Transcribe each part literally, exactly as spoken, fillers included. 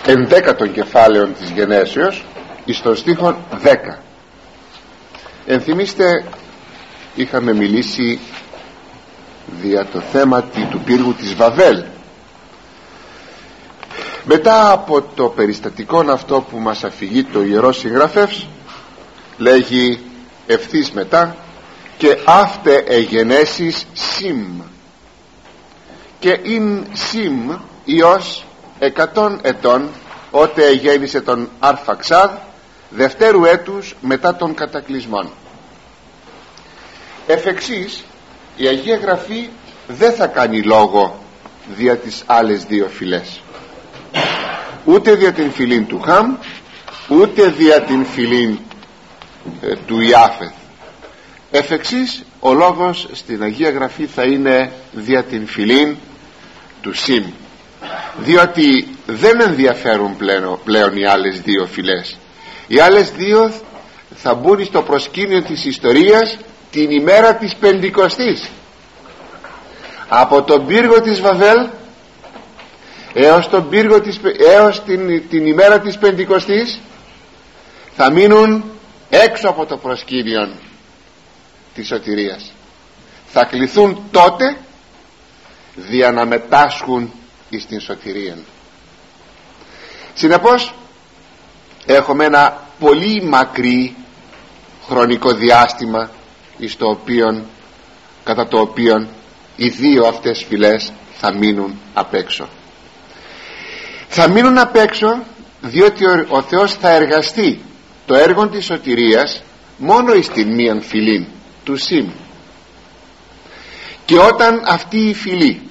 ενδέκατον κεφάλαιον της Γενέσεως εις τον στίχον δέκα. Ενθυμίστε, είχαμε μιλήσει δια το θέμα του πύργου της Βαβέλ. Μετά από το περιστατικό αυτό που μας αφηγεί το Ιερό Συγγραφεύς, λέγει ευθύς μετά, και αύτε εγενέσεις Σιμ, και ειν Σιμ Υιός εκατόν ετών, ότε εγέννησε τον Αρφαξάδ, δευτέρου έτους μετά των κατακλυσμών. Εφ' εξής, η Αγία Γραφή δεν θα κάνει λόγο δια τις άλλες δύο φυλές, ούτε δια την φυλήν του Χαμ, ούτε δια την φυλήν ε, του Ιάφεθ. Εφ' εξής, ο λόγος στην Αγία Γραφή θα είναι δια την φυλήν του Σιμ, διότι δεν ενδιαφέρουν πλέον, πλέον οι άλλες δύο φυλές. Οι άλλες δύο θα μπουν στο προσκήνιο της ιστορίας την ημέρα της Πεντηκοστής. Από τον πύργο της Βαβέλ έως, τον πύργο της, έως την, την ημέρα της Πεντηκοστής θα μείνουν έξω από το προσκήνιο της σωτηρίας. Θα κληθούν τότε δια να μετάσχουν εις την σωτηρία. Συνεπώς έχουμε ένα πολύ μακρύ χρονικό διάστημα εις το οποίον, κατά το οποίο οι δύο αυτές φυλές θα μείνουν απ' έξω. Θα μείνουν απ' έξω διότι ο, ο Θεός θα εργαστεί το έργο της σωτηρίας μόνο εις την μίαν φυλήν του Σιμ. Και όταν αυτή η φυλή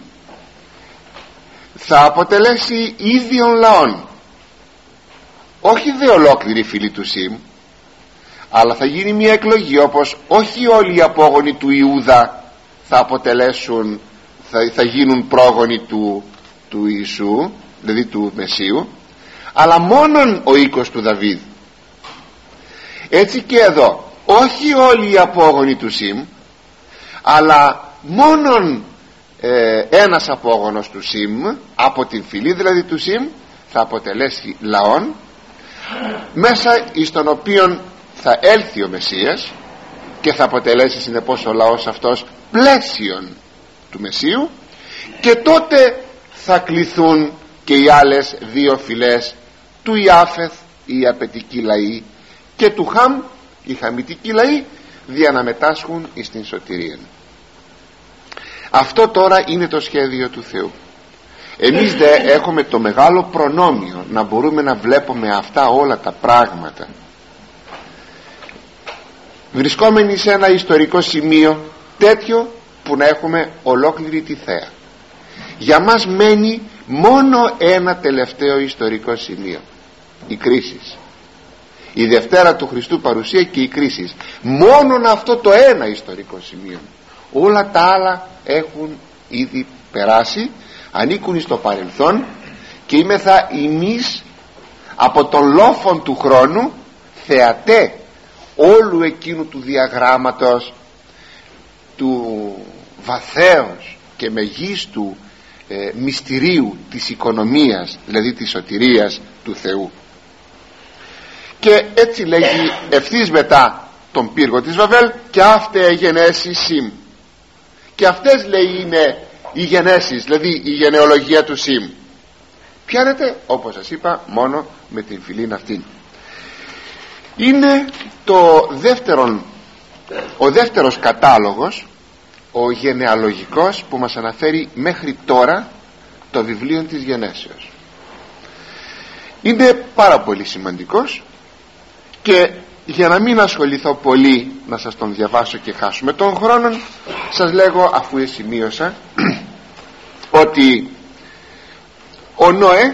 θα αποτελέσει ίδιον λαών, όχι δε ολόκληρη φυλή του Σιμ, αλλά θα γίνει μια εκλογή, όπως όχι όλοι οι απόγονοι του Ιούδα θα αποτελέσουν, θα, θα γίνουν πρόγονοι του, του Ιησού, δηλαδή του Μεσσίου, αλλά μόνον ο οίκος του Δαβίδ. Έτσι και εδώ, όχι όλοι οι απόγονοι του Σιμ, αλλά μόνον ε, ένας απόγονος του Σιμ, από την φυλή δηλαδή του Σιμ, θα αποτελέσει λαόν, μέσα εις τον οποίον θα έλθει ο Μεσσίας και θα αποτελέσει συνεπώς ο λαός αυτός πλαίσιον του Μεσσίου, και τότε θα κληθούν και οι άλλες δύο φυλές του Ιάφεθ, οι απαιτικοί λαοί, και του Χαμ, οι χαμιτικοί λαοί, δια να μετάσχουν εις την σωτηρία. Αυτό τώρα είναι το σχέδιο του Θεού. Εμείς δε έχουμε το μεγάλο προνόμιο να μπορούμε να βλέπουμε αυτά όλα τα πράγματα βρισκόμενοι σε ένα ιστορικό σημείο τέτοιο που να έχουμε ολόκληρη τη θέα. Για μας μένει μόνο ένα τελευταίο ιστορικό σημείο, η κρίση, η Δευτέρα του Χριστού παρουσία και η κρίση. Μόνον αυτό το ένα ιστορικό σημείο. Όλα τα άλλα έχουν ήδη περάσει, ανήκουν στο παρελθόν, και είμεθα εμείς από τον λόφον του χρόνου θεατέ όλου εκείνου του διαγράμματος του βαθέως και μεγίστου ε, μυστηρίου της οικονομίας, δηλαδή της σωτηρίας του Θεού. Και έτσι λέγει ευθύς μετά τον πύργο της Βαβέλ, και αύτε γενέσεις Σιμ. Και αυτές, λέει, είναι οι γενέσεις, δηλαδή η γενεολογία του Σιμ. Πιάνεται, όπως σας είπα, μόνο με την φυλήν αυτήν. Είναι το δεύτερον, ο δεύτερος κατάλογος, ο γενεαλογικός, που μας αναφέρει μέχρι τώρα το βιβλίο της Γενέσεως. Είναι πάρα πολύ σημαντικός, και για να μην ασχοληθώ πολύ να σας τον διαβάσω και χάσουμε τον χρόνο, σας λέγω, αφού εσημείωσα, ότι ο Νόε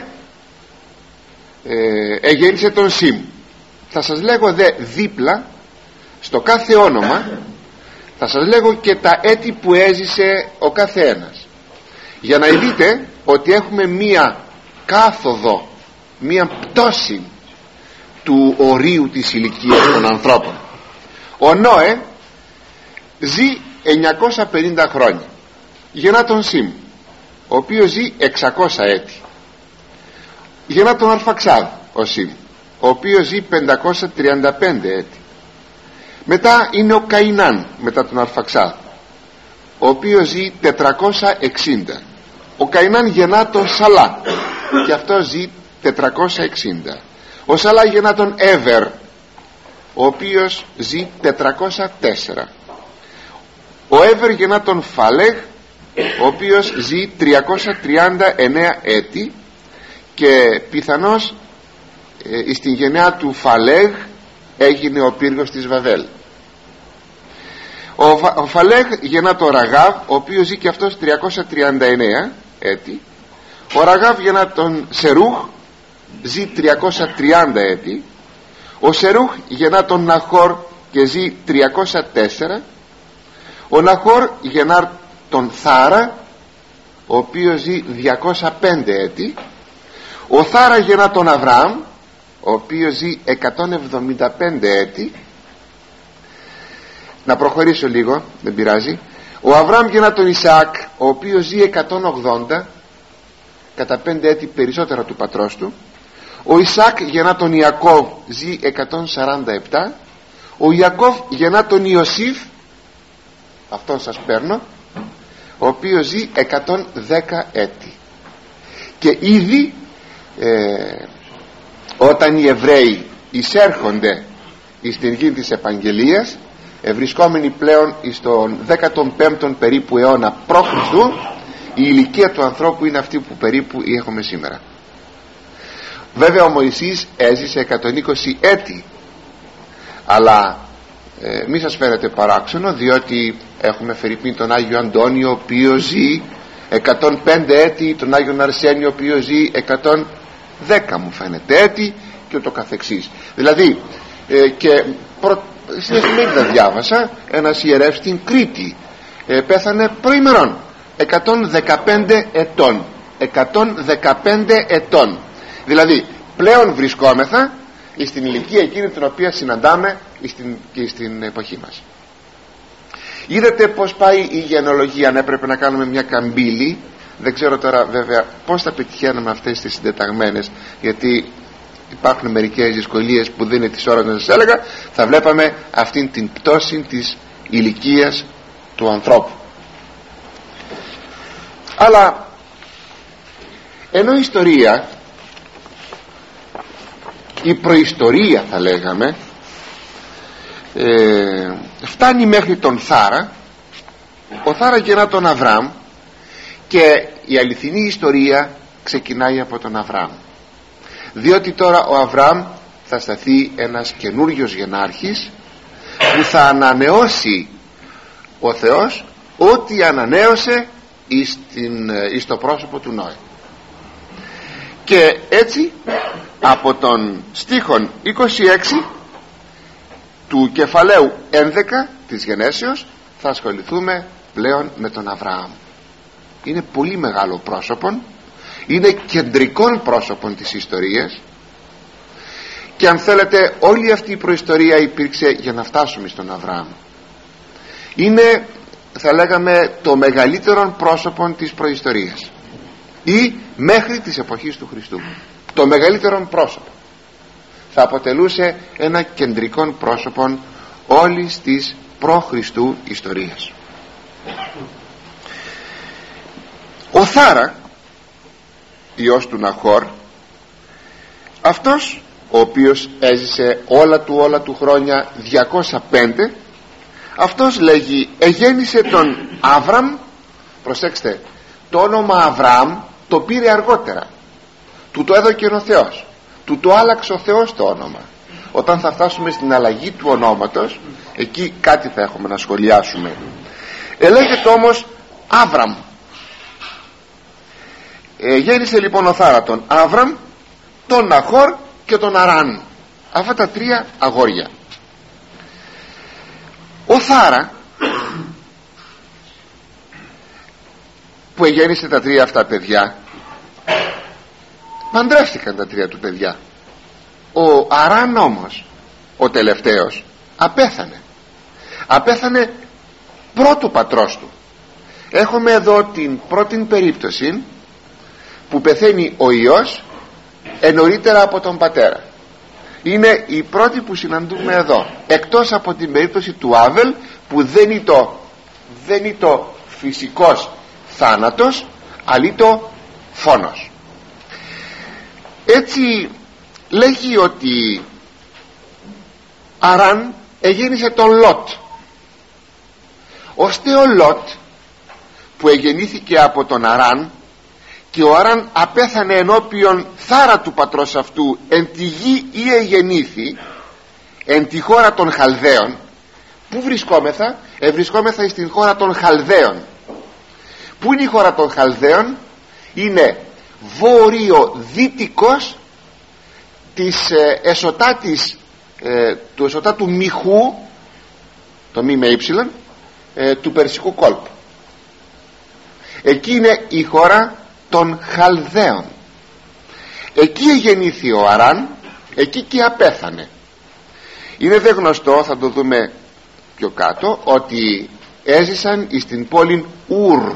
ε, εγέννησε τον Σιμ. Θα σας λέγω δε δίπλα στο κάθε όνομα, θα σας λέγω και τα έτη που έζησε ο κάθε ένας, για να δείτε ότι έχουμε μία κάθοδο, μία πτώση του ορίου της ηλικίας των ανθρώπων. Ο Νόε ζει εννιακόσια πενήντα χρόνια, γεννά τον Σιμ, ο οποίος ζει εξακόσια έτη. γεννά τον Αρφαξάδ ο Σιμ, ο οποίος ζει πεντακόσια τριάντα πέντε έτη. Μετά είναι ο Καϊνάν μετά τον Αρφαξάδ, ο οποίος ζει τετρακόσια εξήντα. Ο Καϊνάν γεννά τον Σαλά και αυτός ζει τετρακόσια εξήντα. Ο Σαλά γεννά τον Έβερ, ο οποίος ζει τετρακόσια τέσσερα. Ο Έβερ γεννά τον Φαλέχ, ο οποίος ζει τριακόσια τριάντα εννέα έτη, και πιθανώς ε, στην γενιά του Φαλέχ έγινε ο πύργος της Βαβέλ. Ο, ο Φαλέχ γεννά τον Ραγάβ, ο οποίος ζει και αυτός τριακόσια τριάντα εννέα έτη. Ο Ραγάβ γεννά τον Σερούχ, ζει τριακόσια τριάντα έτη. Ο Σερούχ γεννά τον Ναχόρ και ζει τριακόσια τέσσερα. Ο Ναχόρ γεννά τον Θάρα, ο οποίος ζει διακόσια πέντε έτη. Ο Θάρα γεννά τον Αβραάμ, ο οποίος ζει εκατόν εβδομήντα πέντε έτη. Να προχωρήσω λίγο, δεν πειράζει. Ο Αβραάμ γεννά τον Ισαάκ, ο οποίος ζει εκατόν ογδόντα, κατά πέντε έτη περισσότερα του πατρός του. Ο Ισαάκ γεννά τον Ιακώβ, ζει εκατόν σαράντα επτά. Ο Ιακώβ γεννά τον Ιωσήφ, αυτόν σας παίρνω, ο οποίος ζει εκατόν δέκα έτη. Και ήδη ε, όταν οι Εβραίοι εισέρχονται στην γη της Επαγγελίας, ευρισκόμενοι πλέον στον δέκατον πέμπτον περίπου αιώνα π.Χ., η ηλικία του ανθρώπου είναι αυτή που περίπου έχουμε σήμερα. Βέβαια ο Μωυσής έζησε εκατόν είκοσι έτη, αλλά ε, μη σας φαίνεται παράξενο, διότι έχουμε φερειπίν τον Άγιο Αντώνιο, ο οποίος ζει εκατόν πέντε έτη, τον Άγιο Αρσένιο, ο οποίος ζει εκατόν δέκα μου φαίνεται έτη, και ούτω καθεξής. Δηλαδή ε, και προ... στην εφημερίδα διάβασα, ένας ιερεύς στην Κρήτη ε, πέθανε προημερών, εκατόν δεκαπέντε ετών. εκατόν δεκαπέντε ετών. Δηλαδή πλέον βρισκόμεθα στην ηλικία εκείνη την οποία συναντάμε στην, και στην εποχή μας. Είδατε πως πάει η γενεολογία. Αν έπρεπε να κάνουμε μια καμπύλη, δεν ξέρω τώρα βέβαια πως θα πετυχαίνουμε αυτές τις συντεταγμένες, γιατί υπάρχουν μερικές δυσκολίες που δεν είναι της ώρας να σας έλεγα, θα βλέπαμε αυτήν την πτώση της ηλικίας του ανθρώπου. Αλλά ενώ η ιστορία, η προϊστορία θα λέγαμε, ε, φτάνει μέχρι τον Θάρα, ο Θάρα γεννά τον Αβραάμ, και η αληθινή ιστορία ξεκινάει από τον Αβραάμ, διότι τώρα ο Αβραάμ θα σταθεί ένας καινούριος γενάρχης που θα ανανεώσει ο Θεός ό,τι ανανέωσε εις, την, εις το πρόσωπο του Νόε. Και έτσι από τον στίχον είκοσι έξι του κεφαλαίου έντεκα της Γενέσεως θα ασχοληθούμε πλέον με τον Αβραάμ. Είναι πολύ μεγάλο πρόσωπον, είναι κεντρικών πρόσωπον της ιστορίας, και αν θέλετε όλη αυτή η προϊστορία υπήρξε για να φτάσουμε στον Αβραάμ. Είναι, θα λέγαμε, το μεγαλύτερο πρόσωπον της προϊστορίας, ή μέχρι της εποχής του Χριστού το μεγαλύτερο πρόσωπο. Θα αποτελούσε ένα κεντρικό πρόσωπον όλης της προ-Χριστού ιστορίας. Ο Θάρα, υιός του Ναχόρ, αυτός ο οποίος έζησε όλα του όλα του χρόνια διακόσια πέντε, αυτός λέγει εγέννησε τον Άβραμ. Προσέξτε, το όνομα Αβραάμ το πήρε αργότερα, του το έδωκε ο Θεός, του το άλλαξε ο Θεός το όνομα. Όταν θα φτάσουμε στην αλλαγή του ονόματος, εκεί κάτι θα έχουμε να σχολιάσουμε. Ελέγεται όμως Άβραμ. ε, γέννησε λοιπόν ο Θάρα τον Άβραμ, τον Ναχόρ και τον Αράν, αυτά τα τρία αγόρια. Ο Θάρα που γέννησε τα τρία αυτά παιδιά, παντρεύτηκαν τα τρία του παιδιά. Ο Αράν όμως, ο τελευταίος, απέθανε απέθανε πρώτου πατρός του. Έχουμε εδώ την πρώτη περίπτωση που πεθαίνει ο ιός ενωρίτερα από τον πατέρα. Είναι η πρώτη που συναντούμε εδώ, εκτός από την περίπτωση του Άβελ, που δεν είναι το, δεν είναι το φυσικός θάνατος, αλλά το φόνος. Έτσι λέγει ότι Αράν εγέννησε τον Λότ, ώστε ο Λότ που εγεννήθηκε από τον Αράν, και ο Αράν απέθανε ενώπιον θάρα του πατρός αυτού εν τη γη ή εγεννήθη, εν τη χώρα των Χαλδαίων. Πού βρισκόμεθα? Ευρισκόμεθα στην χώρα των Χαλδαίων. Πού είναι η χώρα των Χαλδαίων? Είναι βόρειο-δυτικός της ε, εσωτά της, ε, του εσωτά του Μιχού, το μη με ύψιλον, ε, του Περσικού κόλπου. Εκεί είναι η χώρα των Χαλδαίων. Εκεί γεννήθη ο Αράν, εκεί και απέθανε. Είναι δε γνωστό, θα το δούμε πιο κάτω, ότι έζησαν στην πόλη Ουρ.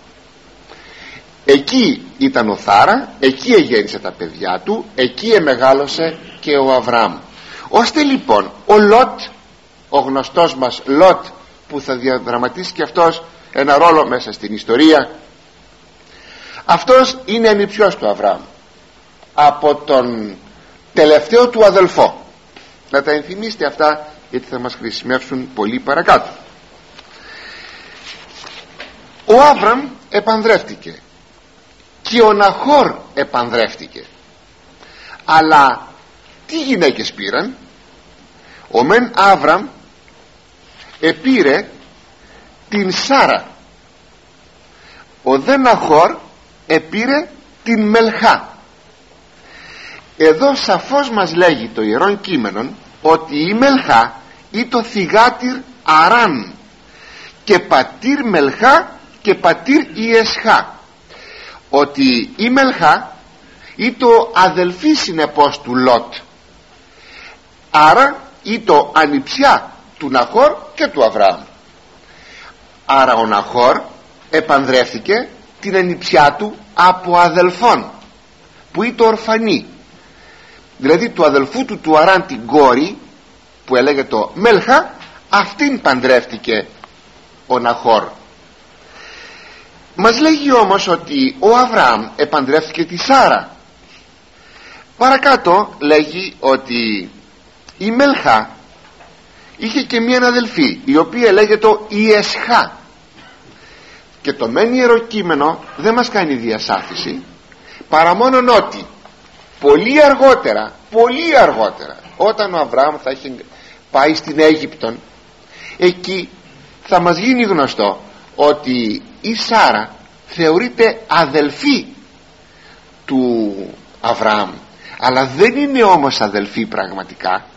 Εκεί ήταν ο Θάρα, εκεί εγέννησε τα παιδιά του, εκεί εμεγάλωσε και ο Αβραάμ. Ώστε λοιπόν ο Λότ, ο γνωστός μας Λότ, που θα διαδραματίσει και αυτός ένα ρόλο μέσα στην ιστορία, αυτός είναι ανιψιός του Αβραάμ από τον τελευταίο του αδελφό. Να τα ενθυμίστε αυτά, γιατί θα μας χρησιμεύσουν πολύ παρακάτω. Ο Άβραμ επανδρεύτηκε και ο Ναχόρ επανδρεύτηκε, αλλά τι γυναίκες πήραν? Ο μεν Άβραμ επήρε την Σάρα, ο δε Ναχόρ επήρε την Μελχά. Εδώ σαφώς μας λέγει το Ιερόν Κείμενον ότι η Μελχά ή το θυγάτηρ Αράν, και πατήρ Μελχά και πατήρ Ιεσχά, ότι η Μελχά ή το αδελφή συνεπώς του Λότ, άρα ή το ανιψιά του Ναχόρ και του Αβραάμ. Άρα ο Ναχόρ επανδρεύτηκε την ανιψιά του από αδελφόν, που ήταν το ορφανή, δηλαδή του αδελφού του του Αράν την κόρη, που έλεγε το Μέλχα, αυτήν παντρεύτηκε ο Ναχόρ. Μας λέγει όμως ότι ο Αβραάμ επαντρεύτηκε τη Σάρα. Παρακάτω λέγει ότι η Μέλχα είχε και μία αδελφή, η οποία λέγεται το Ιεσχά, και το μεν Ιερό Κείμενο δεν μας κάνει διασάφηση, παρά μόνον ότι πολύ αργότερα, πολύ αργότερα, όταν ο Αβραάμ θα έχει πάει στην Αίγυπτον, εκεί θα μας γίνει γνωστό ότι η Σάρα θεωρείται αδελφή του Αβραάμ, αλλά δεν είναι όμως αδελφή πραγματικά.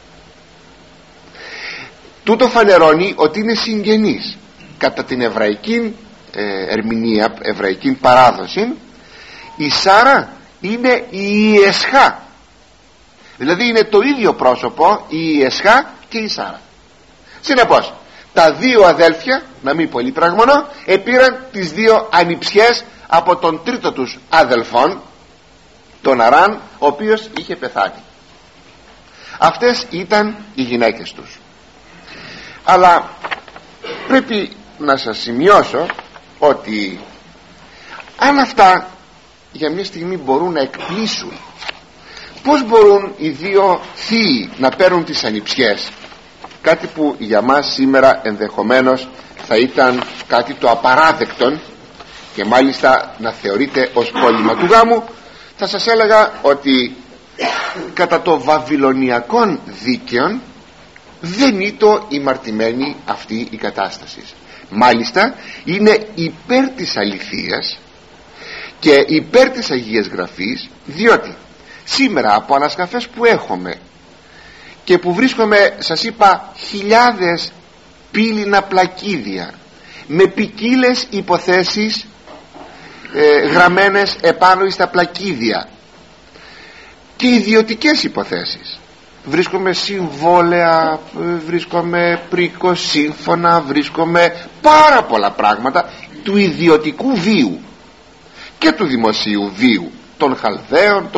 Τούτο φανερώνει ότι είναι συγγενής. Κατά την εβραϊκή ε, ερμηνεία, εβραϊκή παράδοση, η Σάρα είναι η Ιεσχά, δηλαδή είναι το ίδιο πρόσωπο η Ιεσχά και η Σάρα. Συνεπώς τα δύο αδέλφια, να μην πολύ πραγμονώ, επήραν τις δύο ανιψιές από τον τρίτο τους αδελφόν, τον Αράν, ο οποίος είχε πεθάνει. Αυτές ήταν οι γυναίκες τους. Αλλά πρέπει να σας σημειώσω ότι αν αυτά για μια στιγμή μπορούν να εκπλήσουν, πώς μπορούν οι δύο θείοι να παίρνουν τις ανιψιές, κάτι που για μας σήμερα ενδεχομένως θα ήταν κάτι το απαράδεκτον και μάλιστα να θεωρείται ως κόλλημα του γάμου, θα σας έλεγα ότι κατά το βαβυλωνιακόν δίκαιον δεν είναι ημαρτημένη αυτή η κατάσταση. Μάλιστα είναι υπέρ της αληθείας και υπέρ της Αγίας Γραφής, διότι σήμερα από ανασκαφές που έχουμε και που βρίσκομαι, σας είπα, χιλιάδες πύληνα πλακίδια με ποικίλες υποθέσεις ε, γραμμένες επάνω στα πλακίδια και ιδιωτικές υποθέσεις, βρίσκομαι συμβόλαια, βρίσκομαι πρικοσύμφωνα, βρίσκομαι πάρα πολλά πράγματα του ιδιωτικού βίου και του δημοσίου βίου των Χαλδαίων, των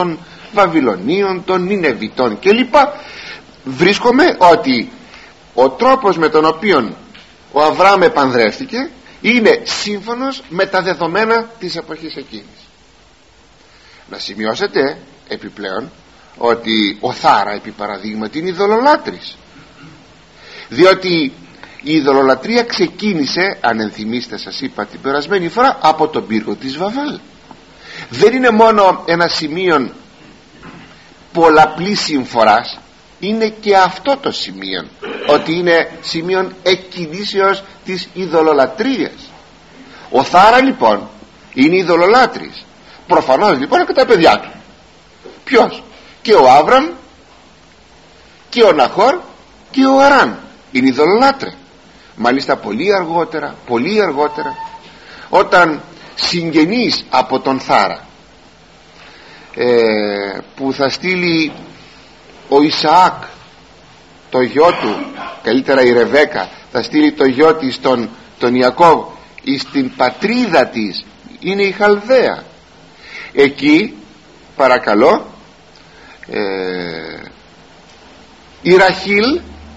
Βαβυλωνίων, των Νινεβιτών κλπ. Βρίσκομαι ότι ο τρόπος με τον οποίο ο Αβραάμ επανδρεύτηκε είναι σύμφωνος με τα δεδομένα της εποχής εκείνης. Να σημειώσετε επιπλέον ότι ο Θάρα επί παραδείγματι είναι ειδωλολάτρης, διότι η ειδωλολατρία ξεκίνησε, αν ενθυμίστε σας είπα την περασμένη φορά, από τον πύργο της Βαβέλ. Δεν είναι μόνο ένα σημείο πολλαπλής συμφοράς, είναι και αυτό το σημείο, ότι είναι σημείο εκκινήσεως της ειδωλολατρίας. Ο Θάρα λοιπόν είναι ειδωλολάτρης, προφανώς λοιπόν και τα παιδιά του. Ποιος? Και ο Άβραμ και ο Ναχόρ και ο Αράν είναι ειδωλολάτρες. Μάλιστα πολύ αργότερα, πολύ αργότερα, όταν συγγενείς από τον Θάρα ε, που θα στείλει ο Ισαάκ το γιο του, καλύτερα η Ρεβέκα θα στείλει το γιο της τον, τον Ιακώβ στην πατρίδα της, είναι η Χαλδαία. Εκεί παρακαλώ ε, η Ραχήλ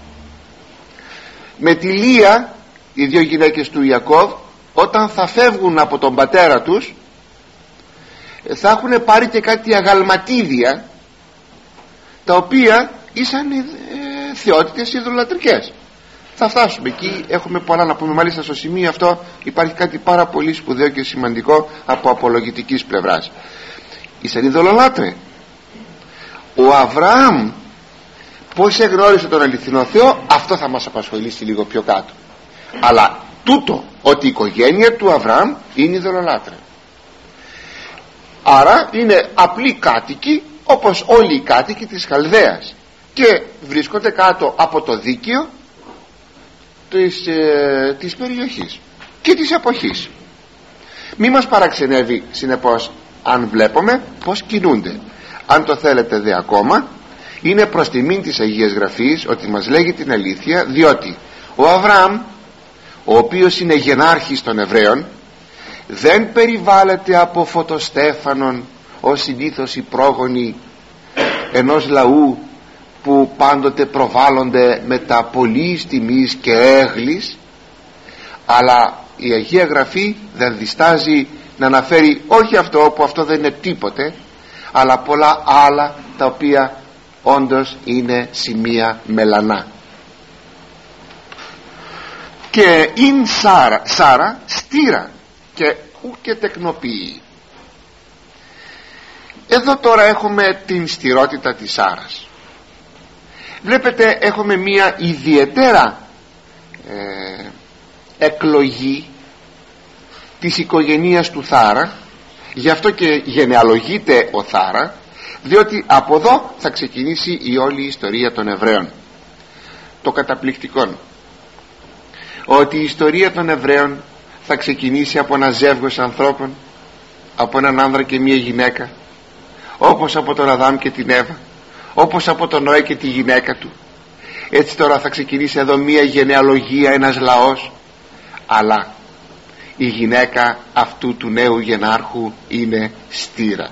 με τη Λία, οι δύο γυναίκες του Ιακώβ, όταν θα φεύγουν από τον πατέρα τους θα έχουν πάρει και κάτι αγαλματίδια τα οποία ήσαν ε, θεότητες ειδωλατρικές. Θα φτάσουμε εκεί, έχουμε πολλά να πούμε. Μάλιστα στο σημείο αυτό υπάρχει κάτι πάρα πολύ σπουδαίο και σημαντικό από απολογητικής πλευράς. Ήσαν ειδωλολάτρε. Ο Αβραάμ πως εγνώρισε τον αληθινό Θεό, αυτό θα μας απασχολήσει λίγο πιο κάτω. Αλλά τούτο, ότι η οικογένεια του Αβραάμ είναι ειδωλολάτρε. Άρα είναι απλοί κάτοικοι όπως όλοι οι κάτοικοι της Χαλδαίας και βρίσκονται κάτω από το δίκαιο της, ε, της περιοχής και της εποχής. Μη μας παραξενεύει συνεπώς αν βλέπουμε πως κινούνται. Αν το θέλετε δε ακόμα, είναι προς τιμήν της Αγίας Γραφής ότι μας λέγει την αλήθεια, διότι ο Αβραάμ, ο οποίος είναι γενάρχης των Εβραίων, δεν περιβάλλεται από φωτοστέφανον ως συνήθως οι πρόγονοι ενός λαού που πάντοτε προβάλλονται με τα πολλής τιμής και έγλης, αλλά η Αγία Γραφή δεν διστάζει να αναφέρει όχι αυτό που αυτό δεν είναι τίποτε, αλλά πολλά άλλα τα οποία όντως είναι σημεία μελανά. Και ειν Σάρα, Σάρα στήρα και ου και τεκνοποιεί. Εδώ τώρα έχουμε την στηρότητα της Σάρας. Βλέπετε έχουμε μία ιδιαίτερα ε, εκλογή της οικογένειας του Θάρα, γι' αυτό και γενεαλογείται ο Θάρα, διότι από εδώ θα ξεκινήσει η όλη η ιστορία των Εβραίων. Το καταπληκτικό, ότι η ιστορία των Εβραίων θα ξεκινήσει από ένα ζεύγος ανθρώπων, από έναν άνδρα και μία γυναίκα, όπως από τον Αδάμ και την Εύα, όπως από τον Νοέ και τη γυναίκα του. Έτσι τώρα θα ξεκινήσει εδώ μία γενεαλογία, ένας λαός, αλλά η γυναίκα αυτού του νέου γενάρχου είναι στήρα.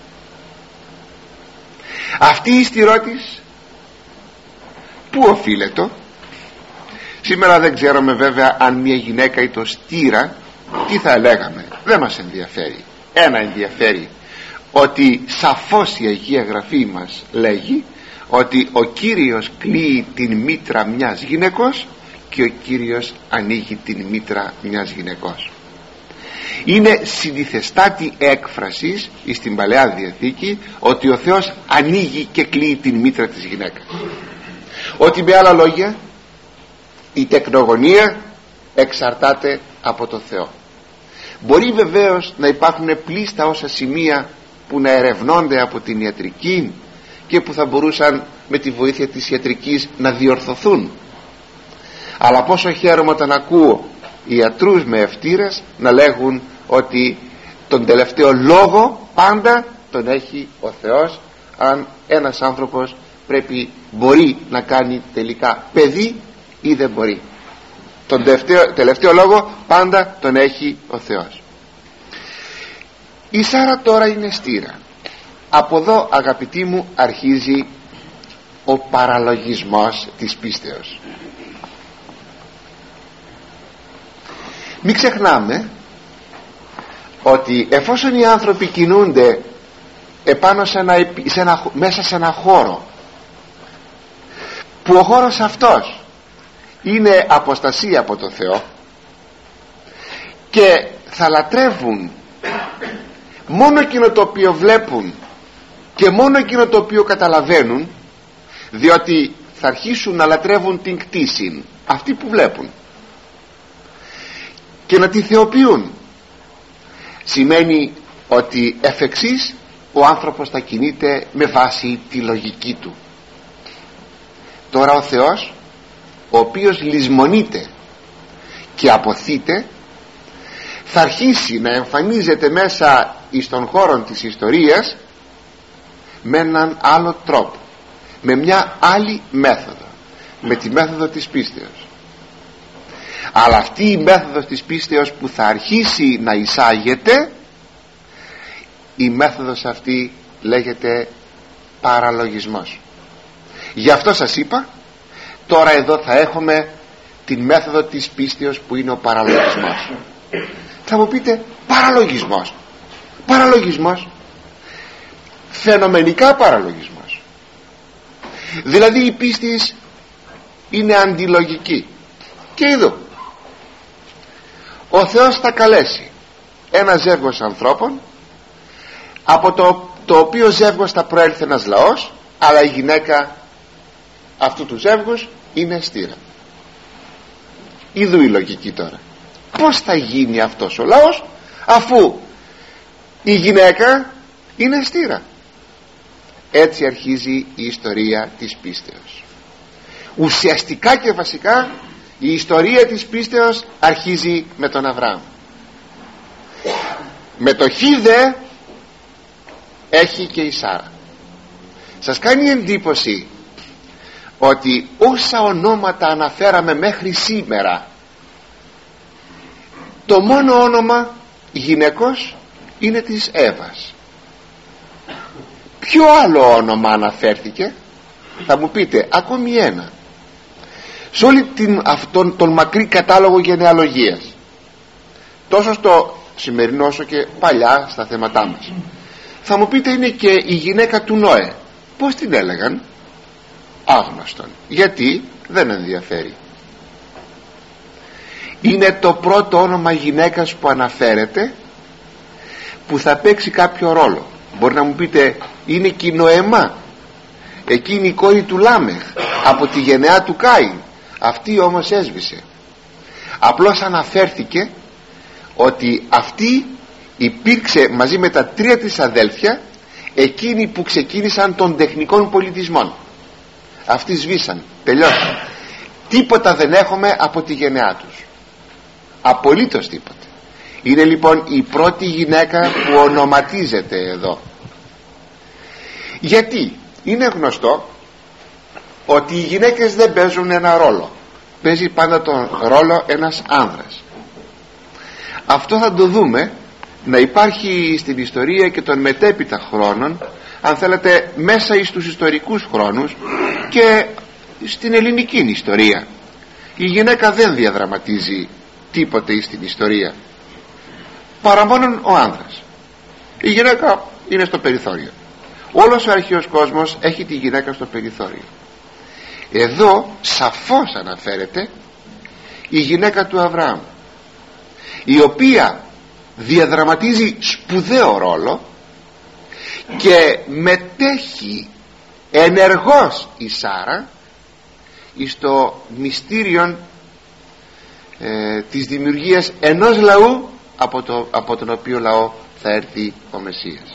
Αυτή η στηρότης πού οφείλεται? Σήμερα δεν ξέρουμε βέβαια αν μια γυναίκα ή το στήρα, τι θα λέγαμε, δεν μας ενδιαφέρει. Ένα ενδιαφέρει, ότι σαφώς η Αγία Γραφή μας λέγει ότι ο Κύριος κλείει την μήτρα μιας γυναικός και ο Κύριος ανοίγει την μήτρα μιας γυναικός. Είναι συνηθεστάτη έκφραση στην Παλαιά Διαθήκη ότι ο Θεός ανοίγει και κλείει την μήτρα της γυναίκας, ότι με άλλα λόγια η τεκνογωνία εξαρτάται από το Θεό. Μπορεί βεβαίως να υπάρχουν πλήστα όσα σημεία που να ερευνώνται από την ιατρική και που θα μπορούσαν με τη βοήθεια της ιατρικής να διορθωθούν, αλλά πόσο χαίρομαι όταν ακούω ιατρούς με ευτήρες να λέγουν ότι τον τελευταίο λόγο πάντα τον έχει ο Θεός, αν ένας άνθρωπος πρέπει, μπορεί να κάνει τελικά παιδί ή δεν μπορεί. Τον τελευταίο, τελευταίο λόγο πάντα τον έχει ο Θεός. Η Σάρα τώρα είναι στήρα. Από εδώ, αγαπητοί μου, αρχίζει ο παραλογισμός της πίστεως. Μην ξεχνάμε ότι εφόσον οι άνθρωποι κινούνται επάνω σε ένα, σε ένα, μέσα σε ένα χώρο που ο χώρος αυτός είναι αποστασία από το Θεό και θα λατρεύουν μόνο εκείνο το οποίο βλέπουν και μόνο εκείνο το οποίο καταλαβαίνουν, διότι θα αρχίσουν να λατρεύουν την κτήση, αυτή που βλέπουν, και να τη θεοποιούν, σημαίνει ότι εφ' εξής ο άνθρωπος θα κινείται με βάση τη λογική του. Τώρα ο Θεός, ο οποίος λησμονείται και αποθείται, θα αρχίσει να εμφανίζεται μέσα εις τον χώρο της ιστορίας με έναν άλλο τρόπο, με μια άλλη μέθοδο, με τη μέθοδο της πίστεως. Αλλά αυτή η μέθοδος της πίστεως που θα αρχίσει να εισάγεται, η μέθοδος αυτή λέγεται παραλογισμός. Γι' αυτό σας είπα, τώρα εδώ θα έχουμε την μέθοδο της πίστεως που είναι ο παραλογισμός. Θα μου πείτε, παραλογισμός παραλογισμός φαινομενικά παραλογισμός, δηλαδή η πίστη είναι αντιλογική. Και εδώ ο Θεός θα καλέσει ένα ζεύγος ανθρώπων, από το, το οποίο ζεύγος θα προέλθει ένας λαός, αλλά η γυναίκα αυτού του ζεύγους είναι στήρα. Ιδού η λογική τώρα. Πώς θα γίνει αυτός ο λαός αφού η γυναίκα είναι στήρα? Έτσι αρχίζει η ιστορία της πίστεως. Ουσιαστικά και βασικά η ιστορία της πίστεως αρχίζει με τον Αβραάμ. Με το χίδε έχει και η Σάρα. Σας κάνει εντύπωση ότι όσα ονόματα αναφέραμε μέχρι σήμερα, το μόνο όνομα γυναικός είναι της Εύας. Ποιο άλλο όνομα αναφέρθηκε? Θα μου πείτε, ακόμη ένα. Σε όλη την, αυτόν τον μακρύ κατάλογο γενεαλογίας, τόσο στο σημερινό όσο και παλιά στα θέματά μας, θα μου πείτε είναι και η γυναίκα του Νόε. Πώς την έλεγαν? Άγνωστον. Γιατί? Δεν ενδιαφέρει. Είναι το πρώτο όνομα γυναίκας που αναφέρεται, που θα παίξει κάποιο ρόλο. Μπορεί να μου πείτε, είναι και η Νοεμά, εκείνη η κόρη του Λάμεχ, από τη γενεά του Κάιν. Αυτή όμως έσβησε. Απλώς αναφέρθηκε ότι αυτή υπήρξε μαζί με τα τρία της αδέλφια εκείνοι που ξεκίνησαν των τεχνικών πολιτισμών. Αυτοί σβήσαν, τελειώσαν. Τίποτα δεν έχουμε από τη γενεά τους, απολύτως τίποτα. Είναι λοιπόν η πρώτη γυναίκα που ονοματίζεται εδώ. Γιατί? Είναι γνωστό ότι οι γυναίκες δεν παίζουν ένα ρόλο. Παίζει πάντα τον ρόλο ένας άνδρας. Αυτό θα το δούμε να υπάρχει στην ιστορία και των μετέπειτα χρόνων, αν θέλετε μέσα εις τους ιστορικούς χρόνους και στην ελληνική ιστορία. Η γυναίκα δεν διαδραματίζει τίποτε στην ιστορία, παρά μόνον ο άνδρας. Η γυναίκα είναι στο περιθώριο. Όλος ο αρχαίος κόσμος έχει τη γυναίκα στο περιθώριο. Εδώ σαφώς αναφέρεται η γυναίκα του Αβραάμ, η οποία διαδραματίζει σπουδαίο ρόλο και μετέχει ενεργώς η Σάρα στο μυστήριο ε, της δημιουργίας ενός λαού από, το, από τον οποίο λαό θα έρθει ο Μεσσίας.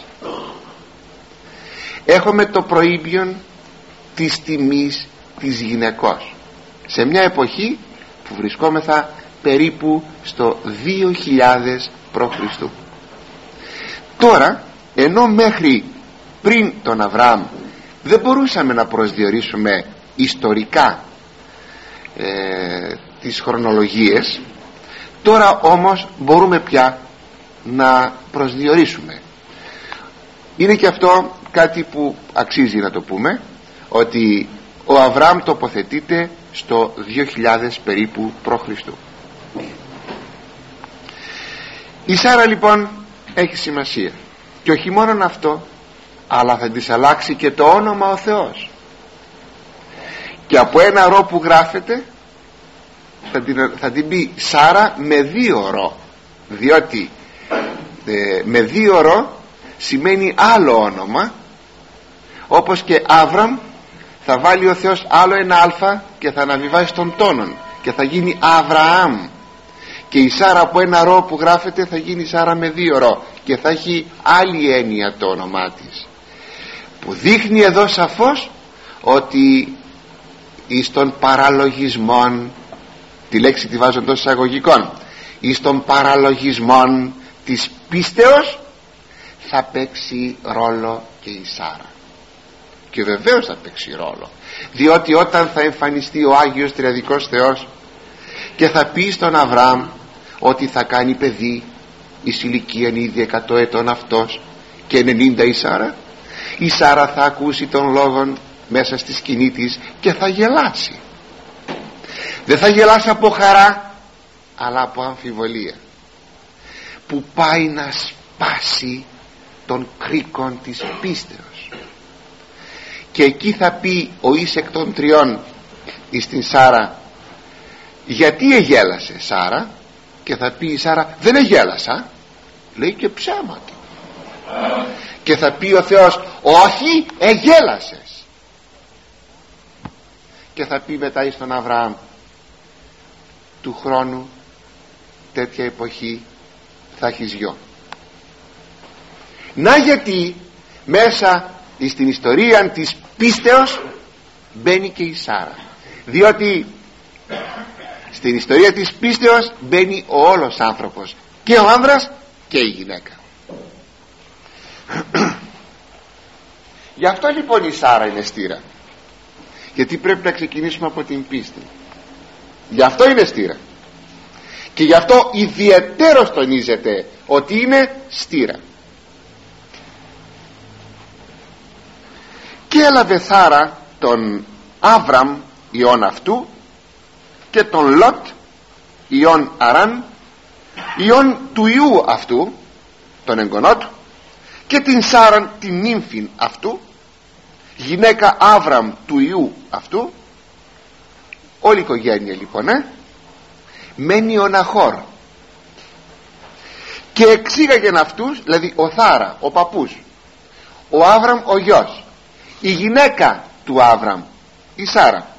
Έχουμε το προήπιον της τιμής της γυναικός σε μια εποχή που βρισκόμεθα περίπου στο δύο χιλιάδες προ Χριστού. Τώρα, ενώ μέχρι πριν τον Αβραάμ δεν μπορούσαμε να προσδιορίσουμε ιστορικά ε, τις χρονολογίες, τώρα όμως μπορούμε πια να προσδιορίσουμε. Είναι και αυτό κάτι που αξίζει να το πούμε, ότι ο Αβραάμ τοποθετείται στο δύο χιλιάδες περίπου π.Χ. Η Σάρα λοιπόν έχει σημασία, και όχι μόνο αυτό, αλλά θα της αλλάξει και το όνομα ο Θεός, και από ένα ρο που γράφεται θα την, θα την πει Σάρα με δύο ρο, διότι ε, με δύο ρο σημαίνει άλλο όνομα, όπως και Άβραμ θα βάλει ο Θεός άλλο ένα αλφα και θα αναβιβάσει τον τόνον και θα γίνει Αβραάμ, και η Σάρα από ένα ρο που γράφεται θα γίνει Σάρα με δύο ρο και θα έχει άλλη έννοια το όνομά της, που δείχνει εδώ σαφώς ότι εις των παραλογισμών, τη λέξη τη βάζω εντός εισαγωγικών, εις των παραλογισμών της πίστεως θα παίξει ρόλο και η Σάρα. Και βεβαίως θα παίξει ρόλο, διότι όταν θα εμφανιστεί ο Άγιος Τριαδικός Θεός και θα πει στον Αβραάμ ότι θα κάνει παιδί, εις ηλικίαν ήδη εκατό ετών αυτός και ενενήντα η Σάρα, η Σάρα θα ακούσει τον λόγον μέσα στη σκηνή της και θα γελάσει. Δεν θα γελάσει από χαρά, αλλά από αμφιβολία, που πάει να σπάσει τον κρίκον της πίστεως. Και εκεί θα πει ο εις εκ των τριών εις την Σάρα, γιατί εγέλασε Σάρα? Και θα πει η Σάρα, δεν εγέλασα. Λέει και ψέματα. Και θα πει ο Θεός, όχι, εγέλασες. Και θα πει μετά εις τον Αβραάμ, του χρόνου τέτοια εποχή θα έχεις γιο. Να γιατί μέσα στην ιστορία της πίστεως μπαίνει και η Σάρα, διότι στην ιστορία της πίστεως μπαίνει ο όλος άνθρωπος, και ο άνδρας και η γυναίκα. Γι' αυτό λοιπόν η Σάρα είναι στήρα, γιατί πρέπει να ξεκινήσουμε από την πίστη. Γι' αυτό είναι στήρα, και γι' αυτό ιδιαιτέρως τονίζεται ότι είναι στήρα. Και έλαβε Σάρα τον Άβραμ ιών αυτού και τον Λότ ιών Αράν ιών του ιού αυτού, τον εγγονό του, και την Σάραν την νύμφην αυτού, γυναίκα Άβραμ του ιού αυτού. Όλη η οικογένεια λοιπόν ε, μένει ο Ναχόρ, και εξήγαγεν αυτούς, δηλαδή ο Θάρα ο παππούς, ο Άβραμ ο γιος, η γυναίκα του Άβραμ η Σάρα,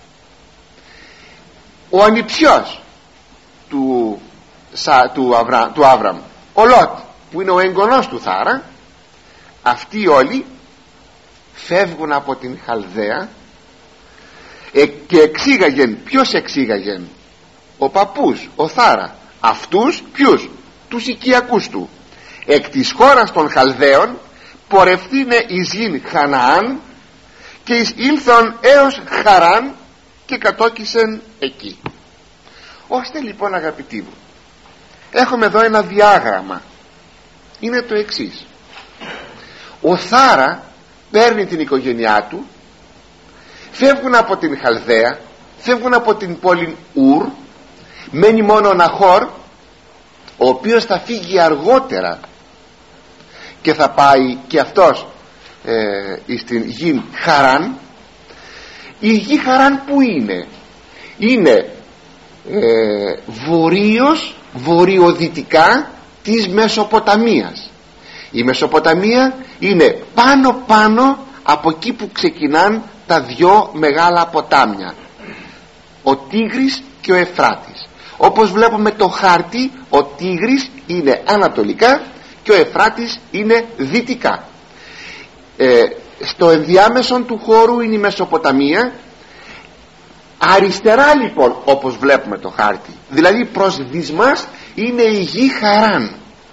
ο ανιψιός του, του, Αβρα, του Άβραμ ο Λότ, που είναι ο εγγονός του Θάρα. Αυτοί όλοι φεύγουν από την Χαλδαία ε, και εξήγαγεν. Ποιος εξήγαγεν? Ο παππούς, ο Θάρα, αυτούς ποιους? Τους οικιακούς του, εκ της χώρας των Χαλδαίων πορευθύνε εις γην Χαναάν, και εις ήλθον έως Χαράν και κατόκισεν εκεί. Ώστε λοιπόν αγαπητοί μου, έχουμε εδώ ένα διάγραμμα. Είναι το εξής: ο Θάρα παίρνει την οικογένειά του, φεύγουν από την Χαλδαία, φεύγουν από την πόλη Ουρ, μένει μόνο ο Ναχόρ, ο οποίος θα φύγει αργότερα και θα πάει και αυτός ε, στην γη Χαράν. Η γη Χαράν που είναι? Είναι ε, βορείως, βορειοδυτικά της Μεσοποταμίας. Η Μεσοποταμία είναι πάνω πάνω από εκεί που ξεκινάν τα δυο μεγάλα ποτάμια, ο Τίγρης και ο Εφράτης. Όπως βλέπουμε το χάρτη, ο Τίγρης είναι ανατολικά και ο Εφράτης είναι δυτικά. ε, στο ενδιάμεσον του χώρου είναι η Μεσοποταμία. Αριστερά λοιπόν, όπως βλέπουμε το χάρτη, δηλαδή προς δυσμάς, είναι η γη Χαράν.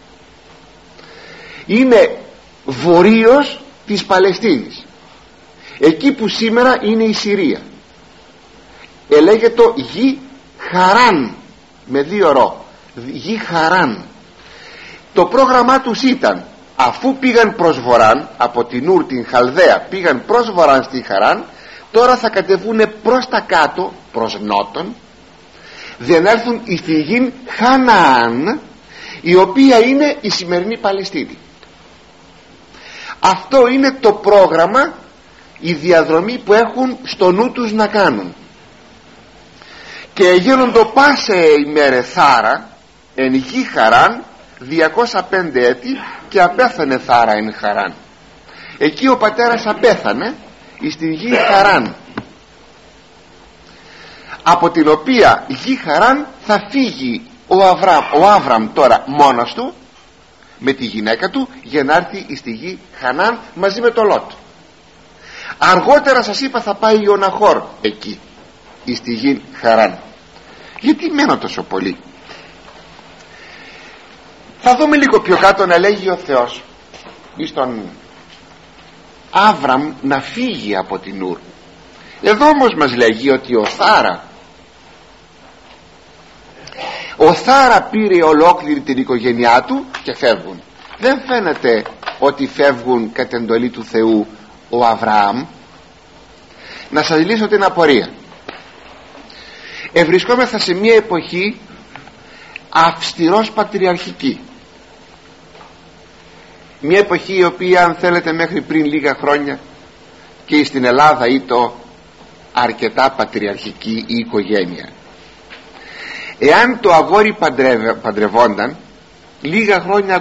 Είναι βορείος της Παλαιστίνης, εκεί που σήμερα είναι η Συρία. Ελέγεται γη Χαράν με δύο ρο, γη Χαράν. Το πρόγραμμά τους ήταν αφού πήγαν προς βορράν, από την Ούρ την Χαλδαία πήγαν προς βορράν στη Χαράν, τώρα θα κατεβούν προς τα κάτω, προς νότον, δεν έρθουν στη γη Χαναάν, η οποία είναι η σημερινή Παλαιστίνη. Αυτό είναι το πρόγραμμα, η διαδρομή που έχουν στο νου τους να κάνουν. Και γίνοντο πάσε ημέρε Θάρα εν γη Χαράν διακόσια πέντε έτη, και απέθανε Θάρα εν Χαράν. Εκεί ο πατέρας απέθανε στην γη Χαράν, από την οποία γη Χαράν θα φύγει ο Αβραμ, ο Άβραμ τώρα μόνος του με τη γυναίκα του, για να έρθει στη γη Χανάν μαζί με το Λότ. Αργότερα σας είπα θα πάει ο Ναχόρ εκεί στη γη Χαράν. Γιατί μένω τόσο πολύ? Θα δούμε λίγο πιο κάτω να λέγει ο Θεός εις τον Άβραμ να φύγει από την Ούρ. Εδώ όμως μας λέγει ότι ο Θάρα ο Θάρα πήρε ολόκληρη την οικογένειά του και φεύγουν. Δεν φαίνεται ότι φεύγουν κατ' εντολή του Θεού ο Αβραάμ. Να σας λύσω την απορία. Ευρισκόμεθα σε μια εποχή αυστηρός πατριαρχική, μια εποχή η οποία, αν θέλετε, μέχρι πριν λίγα χρόνια και στην Ελλάδα ήταν αρκετά πατριαρχική η οικογένεια. Εάν το αγόρι παντρευ, παντρευόνταν λίγα χρόνια